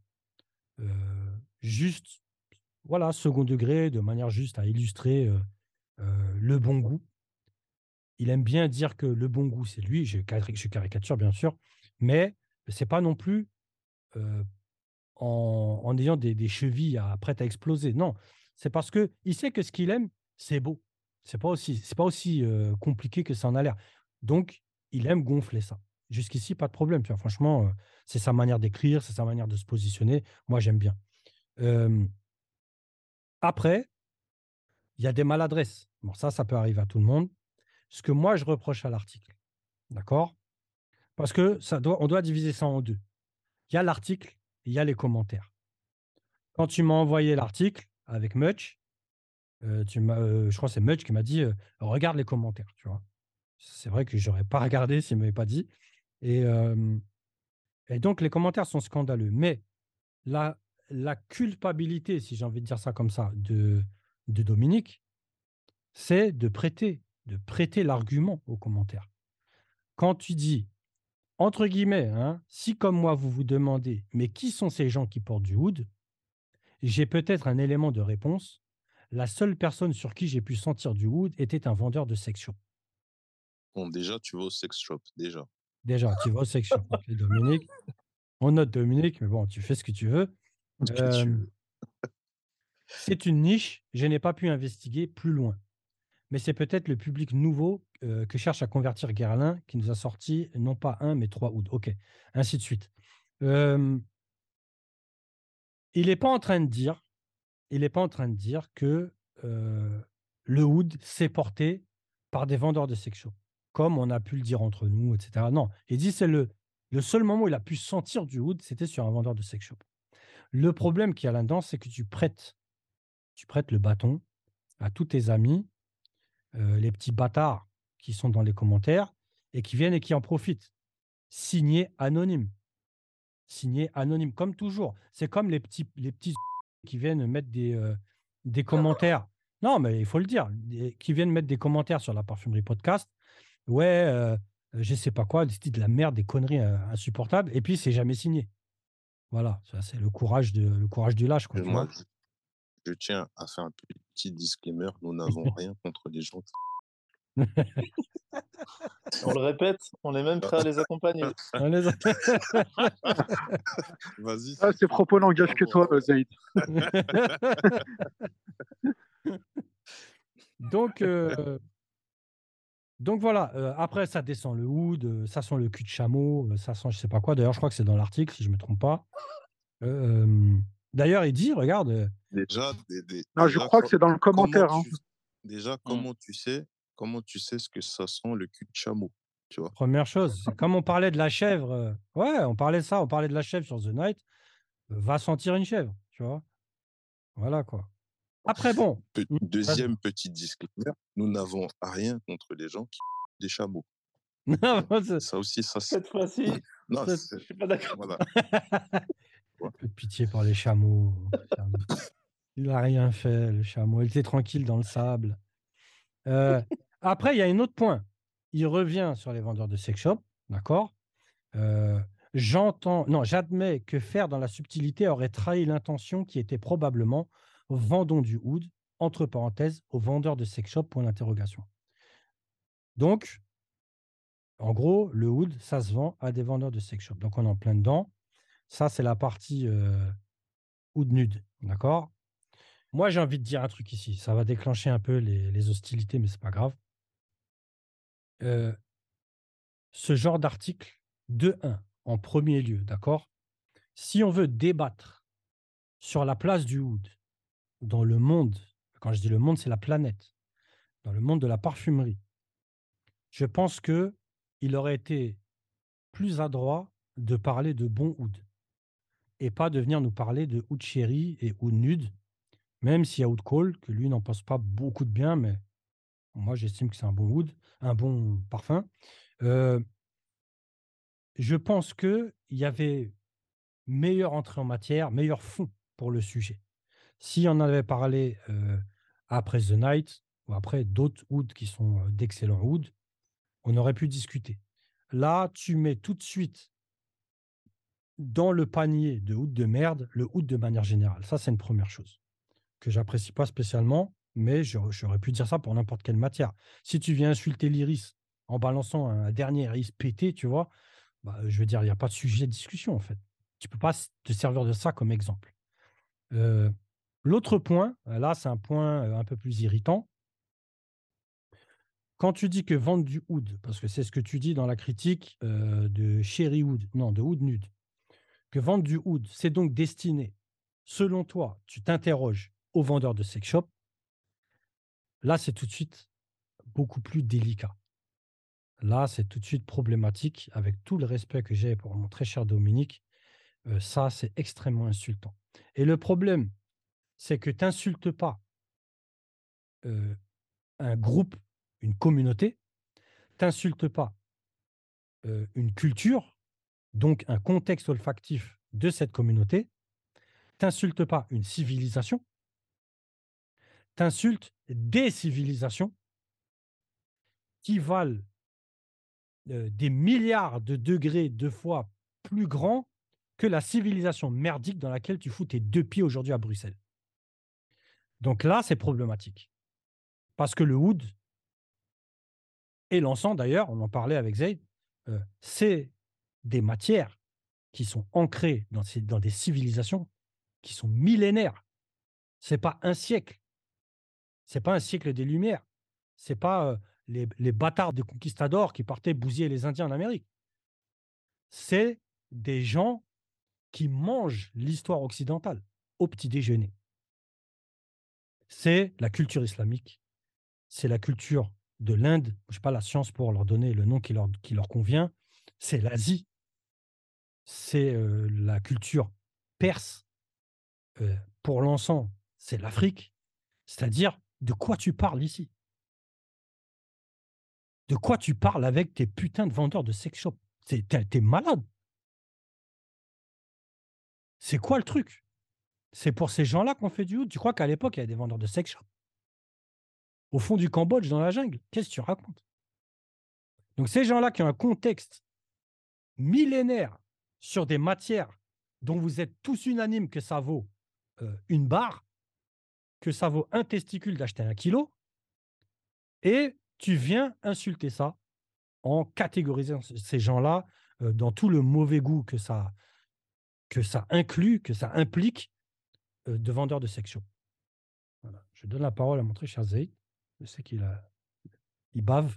juste, voilà, second degré, de manière juste à illustrer le bon goût. Il aime bien dire que le bon goût, c'est lui. Je caricature, bien sûr, mais c'est pas non plus euh, en ayant des chevilles prêtes à exploser. Non, c'est parce que il sait que ce qu'il aime, c'est beau. C'est pas aussi compliqué que ça en a l'air. Donc, il aime gonfler ça. Jusqu'ici, pas de problème. Tu vois, franchement, c'est sa manière d'écrire, c'est sa manière de se positionner. Moi, j'aime bien. Euh, Après, il y a des maladresses. Bon, ça peut arriver à tout le monde. Ce que moi, je reproche à l'article, d'accord? Parce que on doit diviser ça en deux. Il y a l'article, il y a les commentaires. Quand tu m'as envoyé l'article avec Mutch, je crois que c'est Mutch qui m'a dit regarde les commentaires, tu vois. C'est vrai que j'aurais pas regardé s'il ne m'avait pas dit. Et, euh, et donc, les commentaires sont scandaleux. Mais la, la culpabilité, si j'ai envie de dire ça comme ça, de Dominique, c'est de prêter l'argument aux commentaires. Quand tu dis, entre guillemets, hein, si comme moi vous vous demandez, mais qui sont ces gens qui portent du hood, j'ai peut-être un élément de réponse. La seule personne sur qui j'ai pu sentir du hood était un vendeur de sex shop. Bon, déjà, tu vas au sex shop, déjà. Déjà, tu vas au sex shop, ok, Dominique. On note Dominique, mais bon, tu fais ce que tu veux. Ce que tu veux. C'est une niche, je n'ai pas pu investiguer plus loin. Mais c'est peut-être le public nouveau que cherche à convertir Guerlain qui nous a sorti non pas un, mais 3 ouds. OK, ainsi de suite. Il n'est pas en train de dire, que le oud s'est porté par des vendeurs de sex shop, comme on a pu le dire entre nous, etc. Non, il dit c'est le seul moment où il a pu sentir du oud, c'était sur un vendeur de sex shop. Le problème qu'il y a là-dedans, c'est que tu prêtes le bâton à tous tes amis, les petits bâtards qui sont dans les commentaires et qui viennent et qui en profitent. Signé anonyme. Signé anonyme, comme toujours. C'est comme les petits qui viennent mettre des commentaires. Non, mais il faut le dire, qui viennent mettre des commentaires sur la parfumerie podcast. Ouais, je sais pas quoi, de la merde, des conneries insupportables. Et puis, c'est jamais signé. Voilà, ça, c'est le courage du lâche, quoi, tu Moi, vois. je tiens à faire un petit disclaimer. Nous n'avons rien contre les gens. On le répète, on est même prêt à les accompagner. Vas-y. Ah, ces propos n'engagent que toi, Zaïd. Donc voilà, après ça descend le oud, ça sent le cul de chameau, ça sent je sais pas quoi. D'ailleurs, je crois que c'est dans l'article, si je me trompe pas. D'ailleurs, il dit, regarde, Déjà, Non, je crois que c'est dans le commentaire. Hein. comment tu sais ce que ça sent le cul de chameau, tu vois? première chose, c'est comme on parlait de la chèvre, ouais, on parlait de la chèvre sur The Night, va sentir une chèvre, tu vois. Voilà quoi. Après, bon. Deuxième petit disclaimer, nous n'avons rien contre les gens qui des chameaux. Non, Ça aussi, ça Cette fois-ci, non, je suis pas d'accord. voilà. un peu de pitié pour les chameaux. Il n'a rien fait, le chameau. Il était tranquille dans le sable. Après, il y a un autre point. Il revient sur les vendeurs de sex shop, d'accord. J'admets que faire dans la subtilité aurait trahi l'intention qui était probablement vendons du oud, entre parenthèses, aux vendeurs de sex shop, point d'interrogation. Donc, en gros, le oud, ça se vend à des vendeurs de sex shop. Donc, on est en plein dedans. Ça, c'est la partie oud nude, d'accord. Moi, j'ai envie de dire un truc ici. Ça va déclencher un peu les hostilités, mais c'est pas grave. Ce genre d'article, de 1, en premier lieu, d'accord? Si on veut débattre sur la place du oud dans le monde, quand je dis le monde, c'est la planète, dans le monde de la parfumerie, je pense qu'il aurait été plus adroit de parler de bon oud et pas de venir nous parler de oud chéri et oud nude, même s'il y a oud call, que lui n'en pense pas beaucoup de bien, mais moi j'estime que c'est un bon oud, un bon parfum. Je pense qu'il y avait meilleure entrée en matière, meilleur fond pour le sujet. Si on avait parlé après The Night ou après d'autres ouds qui sont d'excellents ouds, on aurait pu discuter. Là, tu mets tout de suite dans le panier de oud de merde le oud de manière générale. Ça, c'est une première chose que j'apprécie pas spécialement, mais j'aurais pu dire ça pour n'importe quelle matière. Si tu viens insulter l'iris en balançant un dernier iris pété, tu vois, bah, je veux dire, il n'y a pas de sujet de discussion en fait. Tu ne peux pas te servir de ça comme exemple. L'autre point, là, c'est un point un peu plus irritant. Quand tu dis que vendre du oud, parce que c'est ce que tu dis dans la critique de Cherry Oud, non, de Oud Nude, que vendre du oud, c'est donc destiné, selon toi, tu t'interroges aux vendeurs de sex shop, là, c'est tout de suite beaucoup plus délicat. Là, c'est tout de suite problématique, avec tout le respect que j'ai pour mon très cher Dominique. Ça, c'est extrêmement insultant. Et le problème, c'est que tu n'insultes pas un groupe, une communauté, tu n'insultes pas une culture, donc un contexte olfactif de cette communauté, tu n'insultes pas une civilisation, tu insultes des civilisations qui valent des milliards de degrés de fois plus grands que la civilisation merdique dans laquelle tu fous tes 2 pieds aujourd'hui à Bruxelles. Donc là, c'est problématique. Parce que le oud et l'encens, d'ailleurs, on en parlait avec Zayd, c'est des matières qui sont ancrés dans des civilisations qui sont millénaires. Ce n'est pas un siècle. Ce n'est pas un siècle des Lumières. Ce n'est pas les bâtards de conquistadors qui partaient bousiller les Indiens en Amérique. C'est des gens qui mangent l'histoire occidentale au petit déjeuner. C'est la culture islamique, c'est la culture de l'Inde, je n'ai pas la science pour leur donner le nom qui leur convient, c'est l'Asie, c'est la culture perse, pour l'encens, c'est l'Afrique. C'est-à-dire, de quoi tu parles ici? De quoi tu parles avec tes putains de vendeurs de sex shop? T'es malade. C'est quoi le truc? C'est pour ces gens-là qu'on fait du oud. Tu crois qu'à l'époque, il y avait des vendeurs de sex shop au fond du Cambodge, dans la jungle? Qu'est-ce que tu racontes? Donc, ces gens-là qui ont un contexte millénaire sur des matières dont vous êtes tous unanimes que ça vaut une barre, que ça vaut un testicule d'acheter 1 kilo, et tu viens insulter ça en catégorisant ces gens-là dans tout le mauvais goût que ça inclut, que ça implique de vendeurs de sex shop. Voilà. Je donne la parole à mon très cher Zaïd. Je sais il bave.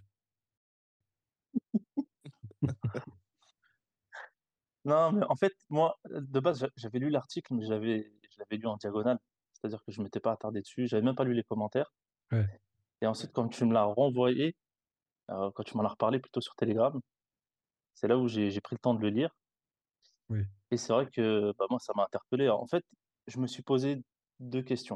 Non, mais en fait, moi, de base, j'avais lu l'article, mais je l'avais lu en diagonale. C'est-à-dire que je ne m'étais pas attardé dessus. J'avais même pas lu les commentaires. Ouais, Et ensuite, quand tu me l'as renvoyé, quand tu m'en as reparlé plutôt sur Telegram, c'est là où j'ai pris le temps de le lire. oui. Et c'est vrai que bah, moi, ça m'a interpellé. En fait, je me suis posé 2 questions.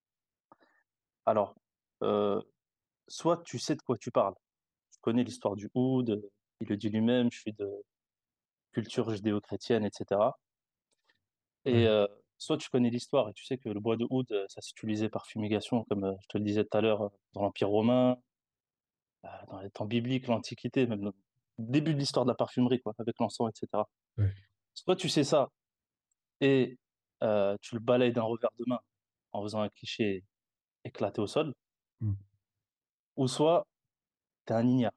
Alors, euh, soit tu sais de quoi tu parles. Tu connais l'histoire du oud, il le dit lui-même, je suis de culture judéo-chrétienne, etc. Et Ouais. soit tu connais l'histoire et tu sais que le bois de oud, ça s'utilisait par fumigation, comme je te le disais tout à l'heure, dans l'Empire romain, dans les temps bibliques, l'Antiquité, même le début de l'histoire de la parfumerie, quoi, avec l'encens, etc. Ouais. Soit tu sais ça et tu le balayes d'un revers de main en faisant un cliché éclaté au sol, Mm. ou soit tu es un ignare.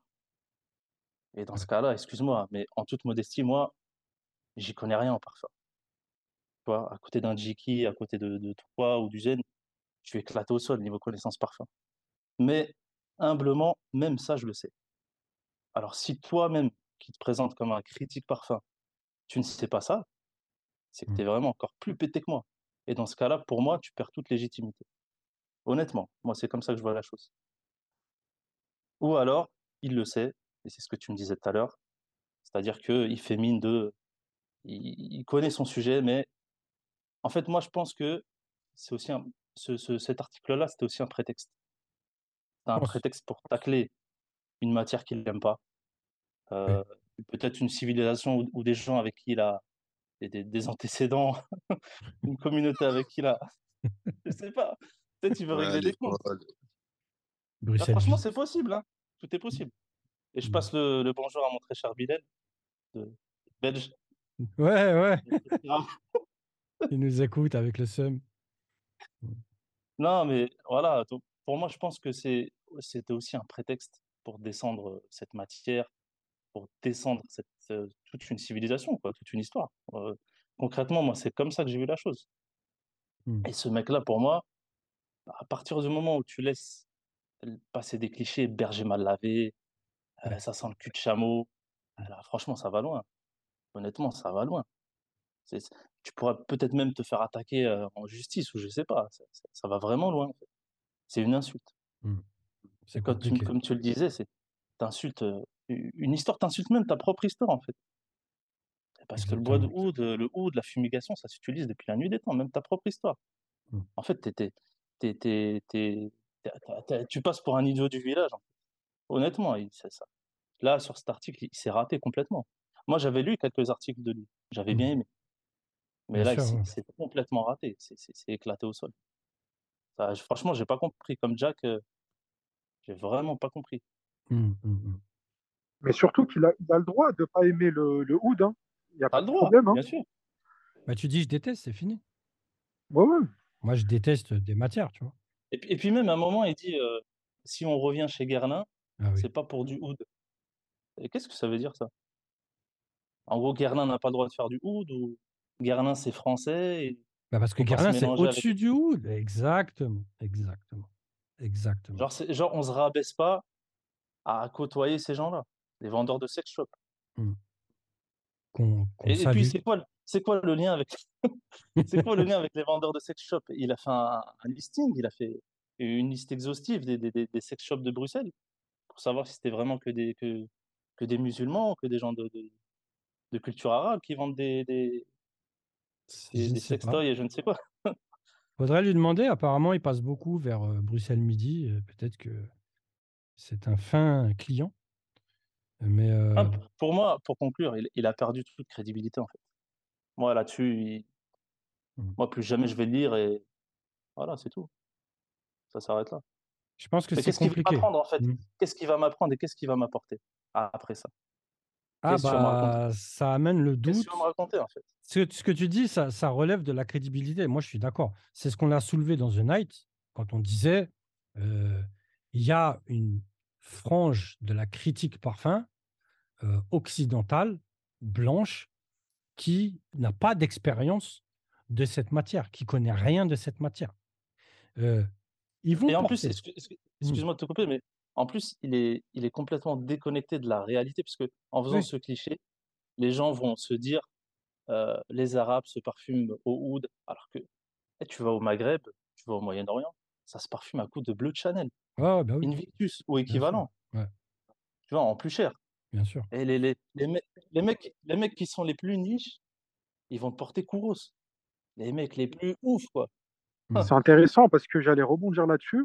Et dans Ouais. ce cas-là, excuse-moi, mais en toute modestie, moi, j'y connais rien en parfum. Tu vois, à côté d'un Jiki, à côté de toi ou du Zen, je suis éclaté au sol niveau connaissance parfum. Mais humblement, même ça, je le sais. Alors si toi-même, qui te présente comme un critique parfum, tu ne sais pas ça, c'est que Mm. tu es vraiment encore plus pété que moi. Et dans ce cas-là, pour moi, tu perds toute légitimité. Honnêtement, moi, c'est comme ça que je vois la chose. Ou alors, il le sait, et c'est ce que tu me disais tout à l'heure, c'est-à-dire qu'il fait mine de... Il connaît son sujet, mais en fait, moi, je pense que c'est aussi cet article-là, c'était aussi un prétexte. C'est Je un pense. prétexte pour tacler une matière qu'il n'aime pas, Ouais. euh, peut-être une civilisation ou des gens avec qui il a des antécédents, une communauté avec qui il a, je sais pas, peut-être il veut Ouais, à régler des comptes. l'école. Là, Bruxelles franchement, vit. c'est possible, hein. Tout est possible. Et je Mm. passe le bonjour à mon très cher Bilal, de Belge. Ouais, ouais. Ah. Il nous écoute avec le seum. Mm. Non, mais voilà, donc, pour moi, je pense que c'était aussi un prétexte pour descendre cette matière, pour descendre toute une civilisation, quoi, toute une histoire. Concrètement, moi, c'est comme ça que j'ai vu la chose. Mm. Et ce mec-là, pour moi, à partir du moment où tu laisses passer des clichés, berger mal lavé, Ouais. ça sent le cul de chameau, Mm. là, franchement, ça va loin. Honnêtement, ça va loin. Tu pourras peut-être même te faire attaquer en justice ou je sais pas. Ça va vraiment loin, en fait. C'est une insulte. Mm. Et C'est compliqué. comme tu le disais, t'insultes, une histoire t'insulte même ta propre histoire, en fait. Parce que le bois de Exactement. oud, le oud, la fumigation, ça s'utilise depuis la nuit des temps, même ta propre histoire. Mm. En fait, tu passes pour un idiot du village, en fait. Honnêtement, c'est ça. Là, sur cet article, il s'est raté complètement. Moi, j'avais lu quelques articles de lui. J'avais bien Mm. aimé. Mais Bien là, sûr. Ouais. il s'est complètement raté. C'est éclaté au sol. Ça, franchement, j'ai pas compris. Comme Jack, j'ai vraiment pas compris. Mm. Mm. Mais surtout il a le droit de ne pas aimer le oud, hein. Il n'y a T'as pas le de droit, problème, hein. bien sûr. Bah, tu dis je déteste, c'est fini. Ouais, ouais. Moi, je déteste des matières, tu vois. Et puis même, à un moment, il dit, si on revient chez Guerlain, Ah oui. c'est pas pour du oud. Et qu'est-ce que ça veut dire, ça? En gros, Guerlain n'a pas le droit de faire du oud ou Guerlain, c'est français et Bah, parce que faut pas se Guerlain, c'est mélanger avec. au-dessus du oud. Exactement, exactement, exactement. Genre, on se rabaisse pas à côtoyer ces gens-là, les vendeurs de sex shop. Mmh. Qu'on Et puis, salue. c'est quoi le lien avec, c'est quoi le lien avec les vendeurs de sex shop? Il a fait un listing, il a fait une liste exhaustive des sex shops de Bruxelles pour savoir si c'était vraiment que des musulmans, que des gens de culture arabe qui vendent Je ne des sais pas. sextoys et je ne sais quoi. Faudrait lui demander. Apparemment, il passe beaucoup vers Bruxelles Midi. Peut-être que c'est un fin client. Mais Pour moi, pour conclure, il a perdu toute crédibilité en fait. Moi là-dessus, mmh. moi plus jamais je vais le lire et voilà, c'est tout. Ça s'arrête là. Je pense que Mais c'est qu'est-ce qu'il va compliqué. m'apprendre en fait? Mmh. Qu'est-ce qu'il va m'apprendre et qu'est-ce qu'il va m'apporter après ça? Ah Qu'est-ce que tu vas me raconter? bah, ça amène le Qu'est-ce que tu vas me doute. raconter en fait? Ce que tu dis, ça relève de la crédibilité. Moi, je suis d'accord. C'est ce qu'on a soulevé dans The Night quand on disait euh, il y a une frange de la critique parfum occidentale, blanche, qui n'a pas d'expérience de cette matière, qui connaît rien de cette matière. Euh, Ils vont Et en plus, porter. Mm. excuse-moi de te couper, mais en plus, il est complètement déconnecté de la réalité, puisque en faisant Oui, ce cliché, les gens vont se dire les Arabes se parfument au oud, alors que tu vas au Maghreb, tu vas au Moyen-Orient, ça se parfume à coups de bleu de Chanel, ah, bah oui, Invictus ou bien sûr. équivalent, Ouais, tu vois, en plus cher. bien sûr. Et les mecs qui sont les plus niches, ils vont te porter Kouros. Les mecs les plus ouf, quoi. Mm. C'est intéressant parce que j'allais rebondir là-dessus.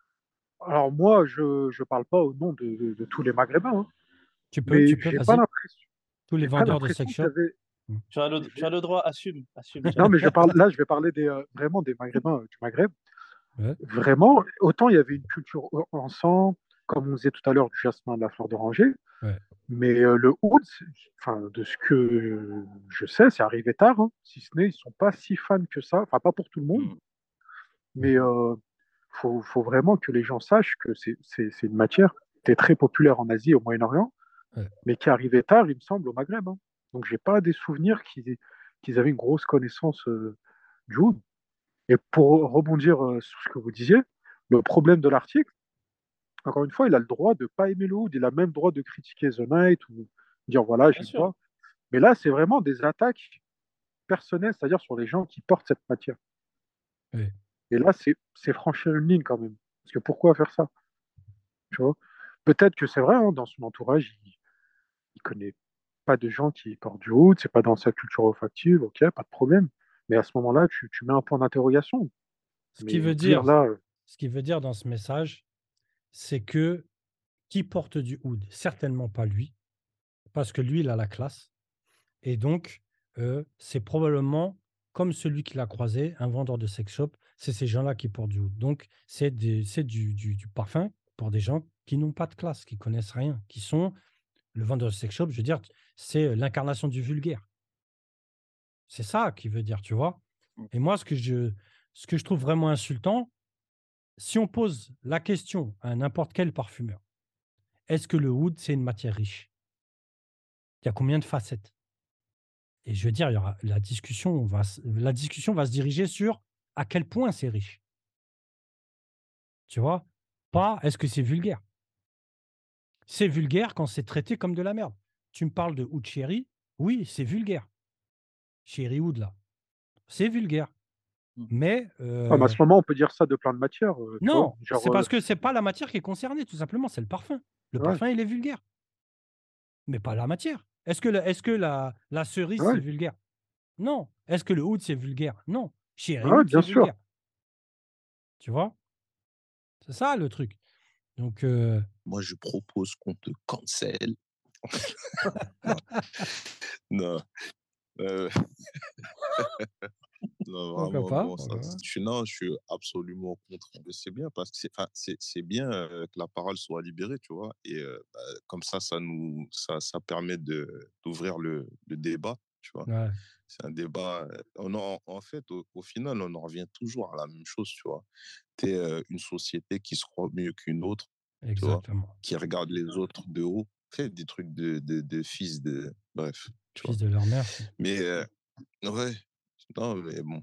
Alors moi, je ne parle pas au nom de tous les Maghrébins, hein, mais Vas-y. Tous les j'ai pas vendeurs de l'impression sex qu'il y shop. avait. Mm. j'ai- Tu as le droit, assume, Non, Inch'Allah. mais là, je vais parler vraiment des Maghrébins du Maghreb. Ouais, Vraiment, autant il y avait une culture ensemble, comme on disait tout à l'heure, du jasmin, de la fleur d'oranger, ouais. mais le oud, enfin, de ce que je sais, c'est arrivé tard, hein, si ce n'est, ils sont pas si fans que ça, enfin, pas pour tout le monde, Mm. mais faut vraiment que les gens sachent que c'est une matière qui était très populaire en Asie, au Moyen-Orient, Ouais. mais qui arrivait tard, il me semble, au Maghreb, hein. Donc, j'ai pas des souvenirs qu'ils avaient une grosse connaissance du oud. Et pour rebondir sur ce que vous disiez, le problème de l'article, encore une fois, il a le droit de ne pas aimer le oud, il a même le droit de critiquer The Night ou dire voilà, Bien j'aime sûr. pas. Mais là, c'est vraiment des attaques personnelles, c'est-à-dire sur les gens qui portent cette matière. Ouais. Et là, c'est franchir une ligne quand même. Parce que pourquoi faire ça, tu vois? Peut-être que c'est vrai, hein, dans son entourage, il connaît pas de gens qui portent du oud, c'est pas dans sa culture olfactive, ok, pas de problème. Mais à ce moment-là, tu mets un point d'interrogation. Ce qui Mais veut dire dire, là, ce qui veut dire dans ce message, c'est que qui porte du oud? Certainement pas lui, parce que lui, il a la classe. Et donc, c'est probablement comme celui qu'il a croisé, un vendeur de sex shop, c'est ces gens-là qui portent du oud. Donc, c'est du parfum pour des gens qui n'ont pas de classe, qui connaissent rien, qui sont le vendeur de sex shop, je veux dire, c'est l'incarnation du vulgaire. C'est ça qui veut dire, tu vois. Mm. Et moi, ce que je trouve vraiment insultant, si on pose la question à n'importe quel parfumeur, est-ce que le oud, c'est une matière riche? Il y a combien de facettes? Et je veux dire, il y aura, la discussion va se diriger sur à quel point c'est riche. Tu vois? Pas est-ce que c'est vulgaire? C'est vulgaire quand c'est traité comme de la merde. Tu me parles de oud chéri, oui, c'est vulgaire. Chéri oud, là, c'est vulgaire. Mm. Mais ah, mais à ce moment, on peut dire ça de plein de matières, tu vois. non, c'est Genre, parce que c'est pas la matière qui est concernée, tout simplement, c'est le parfum. Le ouais, parfum, il est vulgaire, mais pas la matière. Est-ce que la cerise, c'est ouais, vulgaire? Non. Est-ce que le oud, c'est vulgaire? Non. Chéri ouais, oud, bien c'est sûr. vulgaire. Tu vois? C'est ça le truc. Donc, Moi, je propose qu'on te cancel. Non, non, euh, non, pourquoi vraiment, pas? non, ça, non, je suis absolument contre. Mais c'est bien parce que enfin, c'est bien que la parole soit libérée, tu vois. Et bah, comme ça permet d'ouvrir le débat, tu vois. Ouais, C'est un débat. En fait, au final, on en revient toujours à la même chose, tu vois. Tu es une société qui se croit mieux qu'une autre, tu vois, exactement. qui regarde les autres de haut, fait des trucs de fils de. Bref. tu vois. Fils de leur mère. Mais ouais, non, mais bon,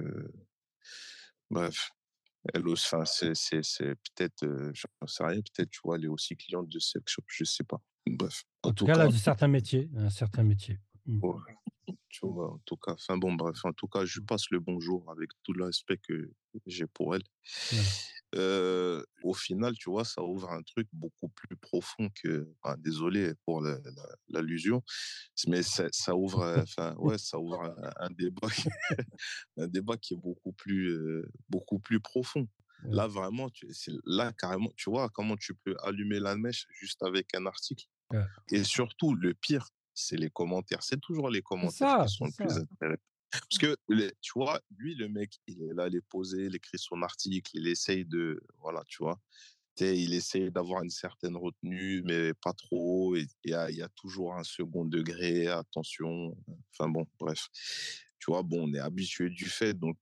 bref, elle aussi, enfin, c'est peut-être, j'en sais rien, peut-être, tu vois, elle est aussi cliente de sex shop, je sais pas. Bref, en En tout tout cas, elle a cas, de certains métiers, un certain métier. ouais, tu vois, en tout cas, enfin bon, bref, en tout cas, je lui passe le bonjour avec tout le respect que j'ai pour elle. Voilà. Au final, tu vois, ça ouvre un truc beaucoup plus profond que, enfin, désolé pour l'allusion, mais ça ouvre, enfin, ouais, ça ouvre un débat, un débat qui est beaucoup plus profond. Ouais. Là, vraiment, là, carrément, tu vois, comment tu peux allumer la mèche juste avec un article. Ouais. Et surtout, le pire, c'est les commentaires. C'est toujours les C'est commentaires qui ça, sont c'est le plus ça. intéressants. Parce que, tu vois, lui, le mec, il est là, il est posé, il écrit son article, il essaye de, voilà, tu vois, il essaye d'avoir une certaine retenue, mais pas trop. Et il y a toujours un second degré, attention. Enfin bon, bref. Tu vois, bon, on est habitué du fait, donc,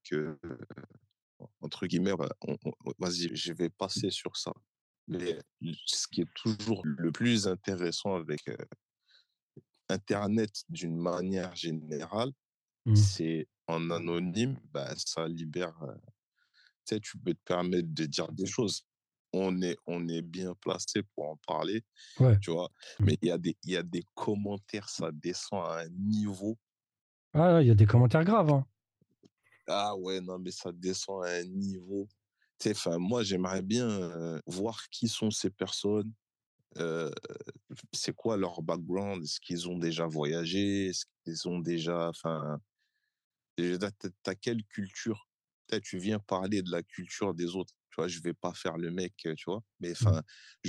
entre guillemets, vas-y, je vais passer sur ça. Mais ce qui est toujours le plus intéressant avec Internet d'une manière générale, c'est en anonyme, bah, ça libère, tu sais, tu peux te permettre de dire des choses. On est bien placé pour en parler, Ouais. tu vois. Mais il y a des commentaires, ça descend à un niveau. Ah, il y a des commentaires graves. Hein. Ah ouais, non, mais ça descend à un niveau. Tu sais, enfin, moi, j'aimerais bien voir qui sont ces personnes, euh, c'est quoi leur background, est-ce qu'ils ont déjà voyagé, est-ce qu'ils ont déjà, enfin, t'as quelle culture? Tu viens parler de la culture des autres. Tu vois, je vais pas faire le mec, tu vois. Mais enfin,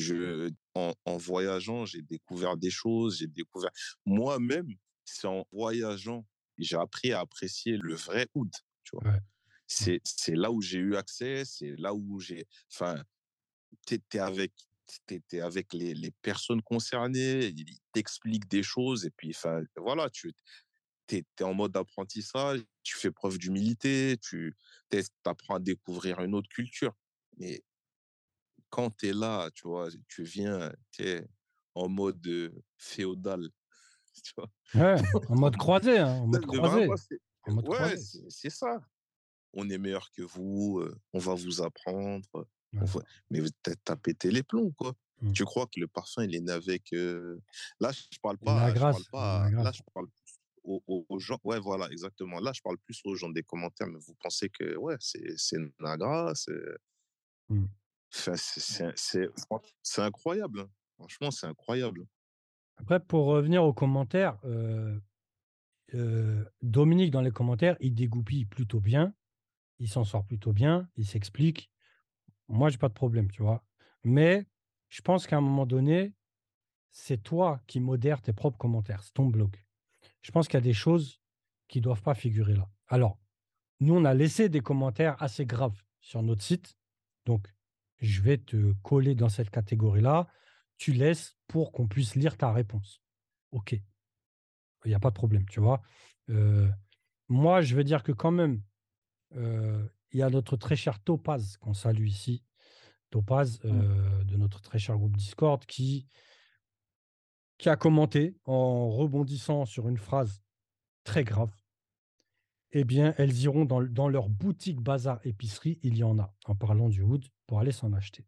en voyageant, j'ai découvert des choses, j'ai découvert. Moi-même, c'est en voyageant, j'ai appris à apprécier le vrai oud, tu vois. Ouais. C'est là où j'ai eu accès, c'est là où j'ai. Enfin, t'es avec. T'es avec les personnes concernées, ils t'expliquent des choses, et puis, enfin, voilà, tu es en mode apprentissage, tu fais preuve d'humilité, tu apprends à découvrir une autre culture. Mais quand tu es là, tu vois, tu viens, tu es en mode féodal, tu vois. Ouais, en mode croisé, hein, en mode Mais vraiment, croisé. En mode ouais, croisé. c'est ça. On est meilleur que vous, on va vous apprendre. Voilà. Mais t'as pété les plombs, quoi. Mm. Tu crois que le parfum, il est né avec. Là, La je parle grâce. La pas. Là, grâce. je parle aux gens. Ouais, voilà, exactement. Là, je parle plus aux gens des commentaires, mais vous pensez que, ouais, c'est Nagra, Mm. enfin, c'est incroyable. Hein. Franchement, c'est incroyable. Après, pour revenir aux commentaires, Dominique, dans les commentaires, il dégoupille plutôt bien. Il s'en sort plutôt bien. Il s'explique. Moi, j'ai pas de problème, tu vois. Mais je pense qu'à un moment donné, c'est toi qui modères tes propres commentaires. C'est ton blog. Je pense qu'il y a des choses qui ne doivent pas figurer là. Alors, nous, on a laissé des commentaires assez graves sur notre site. Donc, je vais te coller dans cette catégorie-là. Tu laisses pour qu'on puisse lire ta réponse. OK. Il n'y a pas de problème, tu vois. Moi, je veux dire que quand même, il y a notre très cher Topaz, qu'on salue ici. Topaz, de notre très cher groupe Discord, qui a commenté en rebondissant sur une phrase très grave. Eh bien, elles iront dans leur boutique bazar épicerie, il y en a, en parlant du wood, pour aller s'en acheter.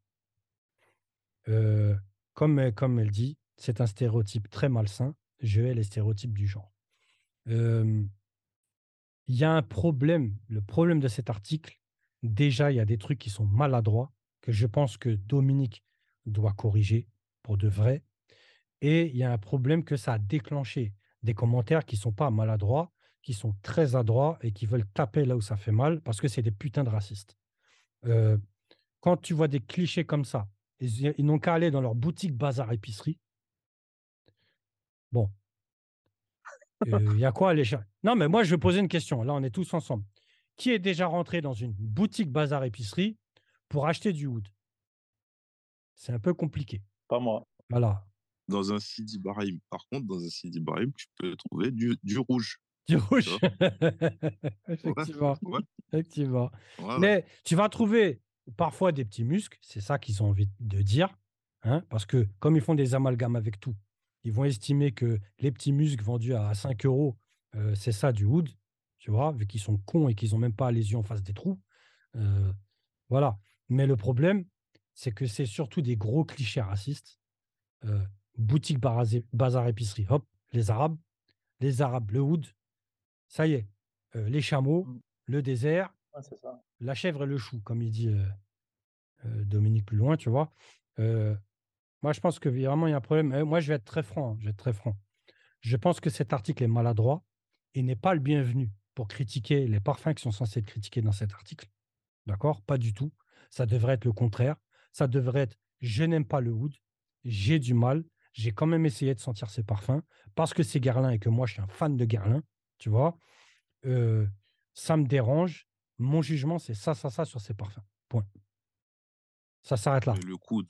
Comme elle dit, c'est un stéréotype très malsain. Je hais les stéréotypes du genre. Il y a un problème. Le problème de cet article, déjà, il y a des trucs qui sont maladroits, que je pense que Dominique doit corriger pour de vrai. Et il y a un problème que ça a déclenché des commentaires qui ne sont pas maladroits, qui sont très adroits et qui veulent taper là où ça fait mal parce que c'est des putains de racistes. Euh, Quand tu vois des clichés comme ça, ils n'ont qu'à aller dans leur boutique bazar épicerie. Bon, il y a quoi à aller chercher? Non, mais moi, je vais poser une question. Là, on est tous ensemble. Qui est déjà rentré dans une boutique bazar épicerie pour acheter du wood? C'est un peu compliqué. Pas moi. Voilà. Dans un Sidi Barhaim, par contre, dans un Sidi Barhaim, tu peux trouver du rouge. Du Tu rouge. vois. Ouais, Effectivement. ouais, Effectivement. voilà. Mais tu vas trouver parfois des petits muscles, c'est ça qu'ils ont envie de dire, hein, parce que comme ils font des amalgames avec tout, Ils vont estimer que les petits muscles vendus à 5 euros, c'est ça du oud, tu vois, vu qu'ils sont cons et qu'ils n'ont même pas les yeux en face des trous. Euh, voilà. Mais le problème, c'est que c'est surtout des gros clichés racistes. Euh, boutique, bazar, épicerie, hop, les Arabes, le oud, ça y est, les chameaux, Mm. le désert, Ouais, c'est ça. la chèvre et le chou, comme il dit Dominique plus loin, tu vois. Euh, moi, je pense que vraiment, il y a un problème. Moi, je vais être très franc, hein, je vais être très franc. Je pense que cet article est maladroit et n'est pas le bienvenu pour critiquer les parfums qui sont censés être critiqués dans cet article. D'accord? Pas du tout. Ça devrait être le contraire. Ça devrait être je n'aime pas le oud, j'ai du mal, j'ai quand même essayé de sentir ces parfums parce que c'est Guerlain et que moi je suis un fan de Guerlain, tu vois. Euh, ça me dérange. Mon jugement, c'est ça sur ces parfums. Point. Ça s'arrête là. Mais le coup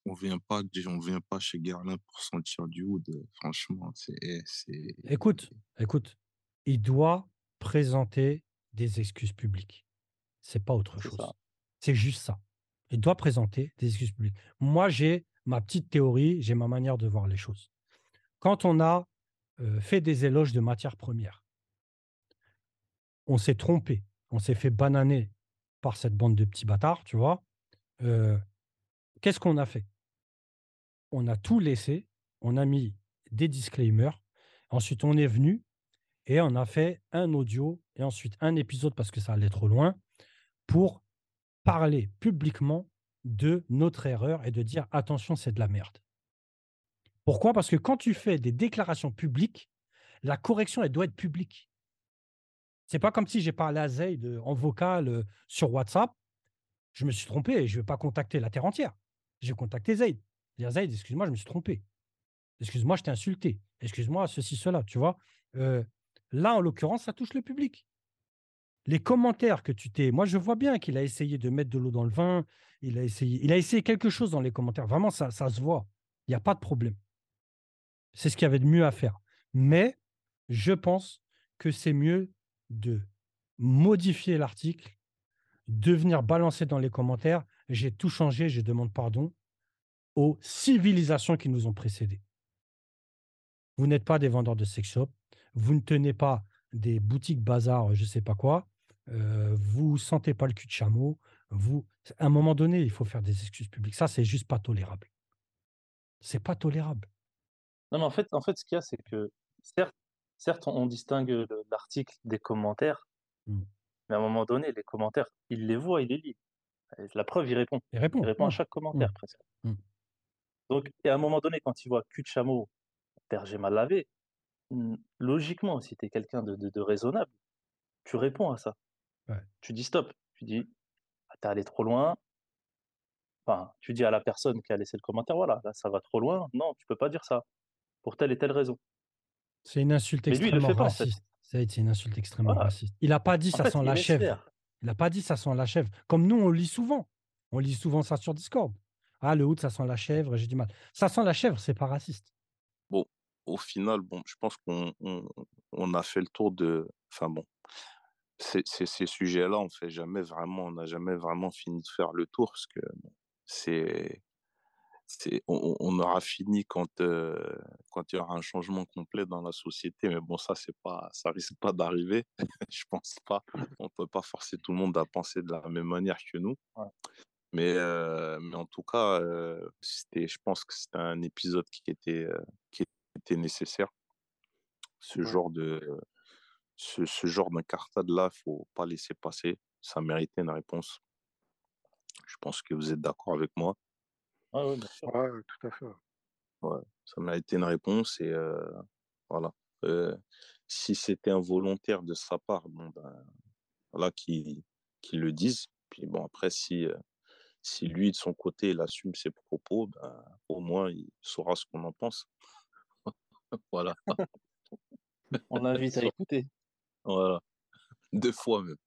on vient pas chez Guerlain pour sentir du oud. Franchement, Écoute, écoute, il doit présenter des excuses publiques. C'est pas autre C'est ça. chose. C'est juste ça. Il doit présenter des excuses publiques. Moi, j'ai ma petite théorie, j'ai ma manière de voir les choses. Quand on a fait des éloges de matières premières, on s'est trompé, on s'est fait bananer par cette bande de petits bâtards, tu vois. Euh, Qu'est-ce qu'on a fait? On a tout laissé, on a mis des disclaimers, ensuite on est venu et on a fait un audio et ensuite un épisode parce que ça allait trop loin pour parler publiquement de notre erreur et de dire attention, c'est de la merde. Pourquoi? Parce que quand tu fais des déclarations publiques, la correction, elle doit être publique. C'est pas comme si j'ai parlé à Zayd en vocal sur WhatsApp. Je me suis trompé et je ne vais pas contacter la terre entière. J'ai contacté Zayd. Dire Zayd, excuse-moi, je me suis trompé. Excuse-moi, je t'ai insulté. Excuse-moi, ceci, cela, tu vois. Euh, Là, en l'occurrence, ça touche le public. Les commentaires que tu t'es. Moi, je vois bien qu'il a essayé de mettre de l'eau dans le vin. Il a essayé quelque chose dans les commentaires. Vraiment, ça se voit. Il n'y a pas de problème. C'est ce qu'il y avait de mieux à faire. Mais je pense que c'est mieux de modifier l'article, de venir balancer dans les commentaires. J'ai tout changé, je demande pardon aux civilisations qui nous ont précédés. Vous n'êtes pas des vendeurs de sex shop, vous ne tenez pas des boutiques bazar, je ne sais pas quoi, vous ne sentez pas le cul de chameau, à un moment donné, il faut faire des excuses publiques. Ça, c'est juste pas tolérable. C'est pas tolérable. Non, mais en fait, ce qu'il y a, c'est que certes, certes, on distingue l'article des commentaires, Mm. mais à un moment donné, les commentaires, il les voit, il les lit. Et la preuve, il répond. Et Il réponds. répond à Ouais. chaque Mm. commentaire, presque. Mm. Donc, et à un moment donné, quand il voit cul de chameau, père, j'ai mal lavé, logiquement, si tu es quelqu'un de raisonnable, tu réponds à ça. Ouais. Tu dis stop. Tu dis, ah, t'es allé trop loin. Enfin, tu dis à la personne qui a laissé le commentaire, voilà, là, ça va trop loin. Non, tu peux pas dire ça. Pour telle et telle raison. C'est une insulte Mais lui, il le extrêmement fait pas, en fait. raciste. C'est une insulte extrêmement Voilà. raciste. Il n'a pas dit En ça fait, sent il la laisse chèvre. faire. Il n'a pas dit ça sent la chèvre. Comme nous, on lit souvent. On lit souvent ça sur Discord. Ah, le oud, ça sent la chèvre, j'ai du mal. Ça sent la chèvre, c'est pas raciste. bon. Au final, bon, je pense qu'on a fait le tour de. Enfin bon, ces sujets-là, on n'a jamais vraiment fini de faire le tour parce que bon, c'est, on aura fini quand il y aura un changement complet dans la société. Mais bon, ça risque pas d'arriver. Je pense pas. On peut pas forcer tout le monde à penser de la même manière que nous. Ouais. Mais en tout cas, je pense que c'était un épisode qui était nécessaire. Ce Ouais. genre ce genre d'incartade-là, faut pas laisser passer. Ça méritait une réponse. Je pense que vous êtes d'accord avec moi. Ouais, ouais, bien sûr. Ouais, tout à fait. Ouais, ça méritait une réponse et voilà. Euh, Si c'était involontaire de sa part, bon, ben, voilà, qu'il le dise. Puis bon, après, si lui, de son côté, il assume ses propos, ben, au moins, il saura ce qu'on en pense. Voilà. On l'invite à écouter. Voilà. Deux fois même.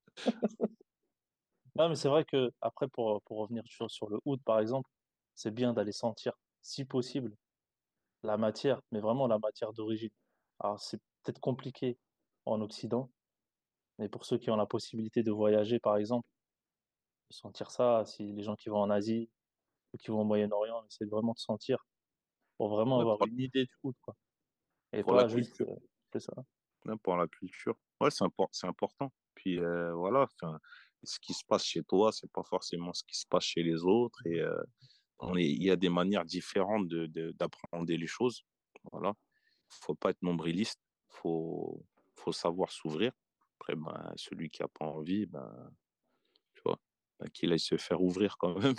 Non, mais c'est vrai que après, pour revenir sur le oud, par exemple, c'est bien d'aller sentir, si possible, la matière, mais vraiment la matière d'origine. Alors, c'est peut-être compliqué en Occident, mais pour ceux qui ont la possibilité de voyager, par exemple, de sentir ça, si les gens qui vont en Asie ou qui vont au Moyen-Orient, essaient vraiment de sentir. pour vraiment Ouais, avoir une idée du foot, quoi. Et pour la pas juste culture. c'est ça. Ouais, pour la culture. Ouais, c'est important. Puis voilà, enfin, ce qui se passe chez toi, c'est pas forcément ce qui se passe chez les autres. Et il y a des manières différentes d'apprendre les choses. Voilà. Faut pas être nombriliste. Faut savoir s'ouvrir. Après, ben, celui qui a pas envie, ben, tu vois, ben, qu'il aille se faire ouvrir quand même.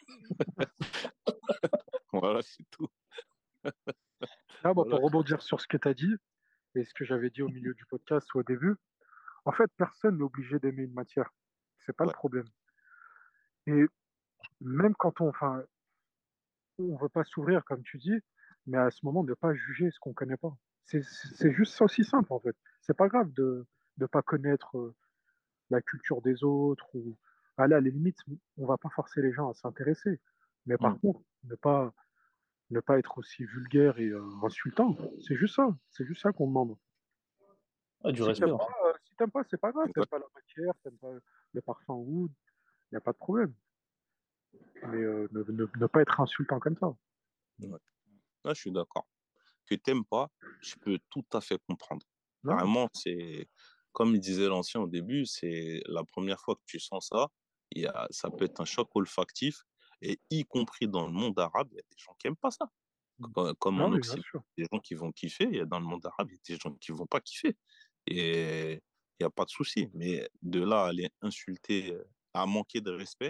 Voilà, c'est tout. Là, moi, Voilà. pour rebondir sur ce que tu as dit et ce que j'avais dit au milieu du podcast ou au début, en fait, personne n'est obligé d'aimer une matière. C'est pas le Ouais. problème. Et même quand enfin, on veut pas s'ouvrir, comme tu dis, mais à ce moment, ne pas juger ce qu'on connaît pas. C'est juste ça aussi simple, en fait. C'est pas grave de ne pas connaître la culture des autres ou allez, à la limite, on va pas forcer les gens à s'intéresser. Mais par Mm. contre, ne pas être aussi vulgaire et insultant. C'est juste ça qu'on demande. Ouais, du Si respect, t'aimes en pas, fait. si t'aimes pas, c'est pas grave. T'aimes Exact. pas la matière, t'aimes pas le parfum oud, il n'y a pas de problème. Mais ne pas être insultant comme ça. Ouais. Là, je suis d'accord. Que t'aimes pas, je peux tout à fait comprendre. Non, Carrément, c'est comme il disait l'ancien au début, c'est la première fois que tu sens ça. Ça peut être un choc olfactif, et y compris dans le monde arabe, il y a des gens qui n'aiment pas ça. Comme non, en mais bien Occident, sûr. il y a des gens qui vont kiffer, et dans le monde arabe, il y a des gens qui vont pas kiffer. Et il n'y a pas de souci. Mais de là à aller insulter, à manquer de respect,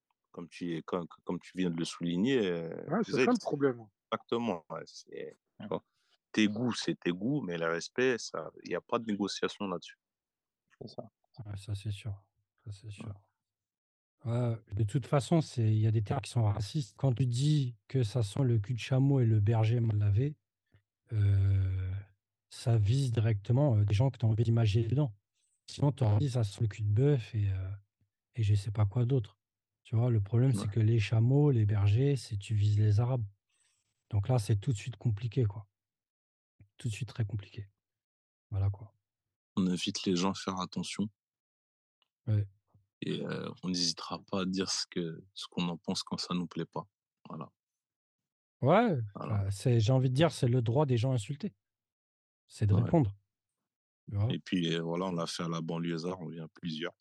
comme tu viens de le souligner, Ouais, c'est Z, ça le c'est problème. exactement. Ouais, tu vois, tes goûts, c'est tes goûts, mais le respect, ça, il n'y a pas de négociation là-dessus. C'est ça. Ouais, ça, c'est sûr. Ça, c'est sûr. Ouais, de toute façon, il y a des termes qui sont racistes. Quand tu dis que ça sent le cul de chameau et le berger mal lavé, euh, ça vise directement des gens que tu as envie d'imager dedans. Sinon, tu aurais dit ça sent le cul de bœuf et je sais pas quoi d'autre. Tu vois, le problème, Ouais. c'est que les chameaux, les bergers, c'est tu vises les Arabes. Donc là, c'est tout de suite compliqué, quoi. Tout de suite très compliqué. Voilà, quoi. On invite les gens à faire attention, Ouais, et on n'hésitera pas à dire ce qu'on en pense quand ça nous plaît pas. Voilà. ouais, Voilà. j'ai envie de dire, c'est le droit des gens insultés. C'est de Ouais. répondre. Tu vois. Et puis voilà, on l'a fait à la banlieusard, on vient plusieurs.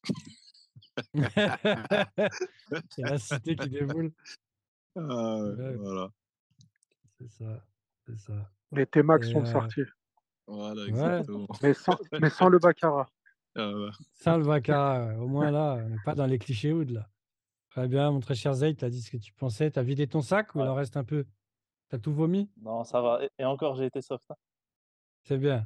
C'est la cité qui déboule. Ouais, Voilà. c'est ça. C'est ça. Les T-Max Et sont sortis. Voilà, ouais, exactement. Mais sans le baccarat. Voilà. sans le vaca, au moins là, on n'est pas dans les clichés wood, là. Très bien, mon très cher Zayd, tu as dit ce que tu pensais. Tu as vidé ton sac ou il Ouais. en reste un peu? Tu as tout vomi? Non, ça va. Et encore, j'ai été soft, hein. C'est bien.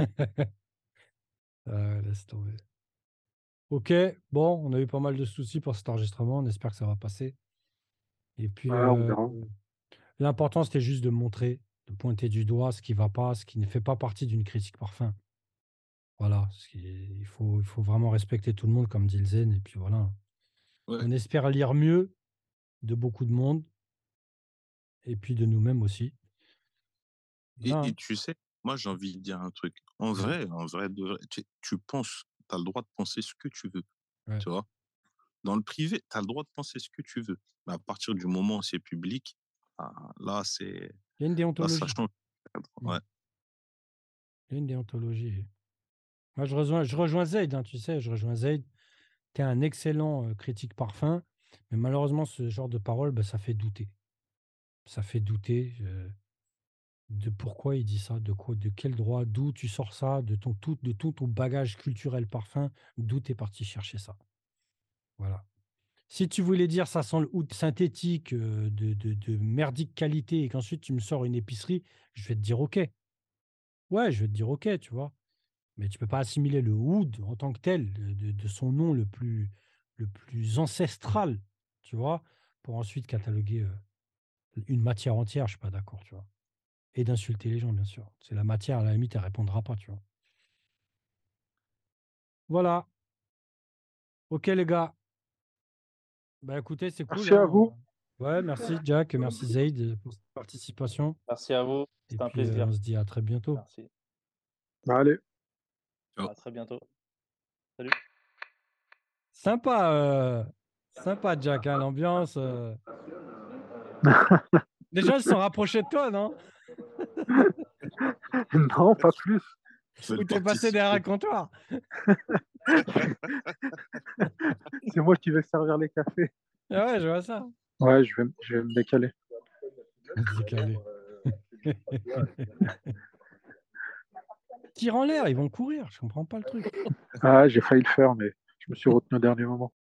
Laisse tomber. Ok, bon, on a eu pas mal de soucis pour cet enregistrement. On espère que ça va passer. Et puis, Ah, on verra. l'important, c'était juste de montrer, de pointer du doigt ce qui ne va pas, ce qui ne fait pas partie d'une critique parfum. Voilà, il faut vraiment respecter tout le monde, comme dit le Zen. Et puis voilà. Ouais. On espère lire mieux de beaucoup de monde et puis de nous-mêmes aussi. Voilà, Et hein. tu sais, moi, j'ai envie de dire un truc. Vas-y. En vrai, de vrai, tu penses, tu as le droit de penser ce que tu veux, Ouais. tu vois. Dans le privé, tu as le droit de penser ce que tu veux. Mais à partir du moment où c'est public, ah, là, Il y a une là, ça déontologie. change. Mm. Ouais. Il y a une déontologie. Moi, je rejoins Zaid, hein, tu sais, je rejoins Zaid. Tu es un excellent critique parfum, mais malheureusement, ce genre de parole, bah, ça fait douter. Ça fait douter de pourquoi il dit ça, de quoi, de quel droit, d'où tu sors ça, de tout ton bagage culturel parfum, d'où tu es parti chercher ça. Voilà. Si tu voulais dire ça sent le oud synthétique de merdique qualité et qu'ensuite tu me sors une épicerie, je vais te dire OK. Ouais, je vais te dire OK, tu vois. Mais tu peux pas assimiler le oud en tant que tel, de son nom le plus ancestral, tu vois, pour ensuite cataloguer une matière entière, je suis pas d'accord, tu vois. Et d'insulter les gens, bien sûr. C'est la matière, à la limite, elle répondra pas, tu vois. Voilà. OK, les gars. Bah écoutez, c'est cool, Merci à hein. vous. Ouais, merci Jack, merci Zaid pour cette participation. Merci à vous. Et C'était un puis plaisir. on se dit à très bientôt. Merci. Allez. Ciao. À très bientôt. Salut. Sympa, sympa Jack, hein, l'ambiance. Les gens se sont rapprochés de toi, non? Non, pas plus. Ou t'es passé derrière un comptoir? C'est moi qui vais servir les cafés. Ah ouais, je vois ça. Ouais, je vais me décaler. Décalé. Tire en l'air, ils vont courir. Je comprends pas le truc. Ah, j'ai failli le faire, mais je me suis retenu au dernier moment.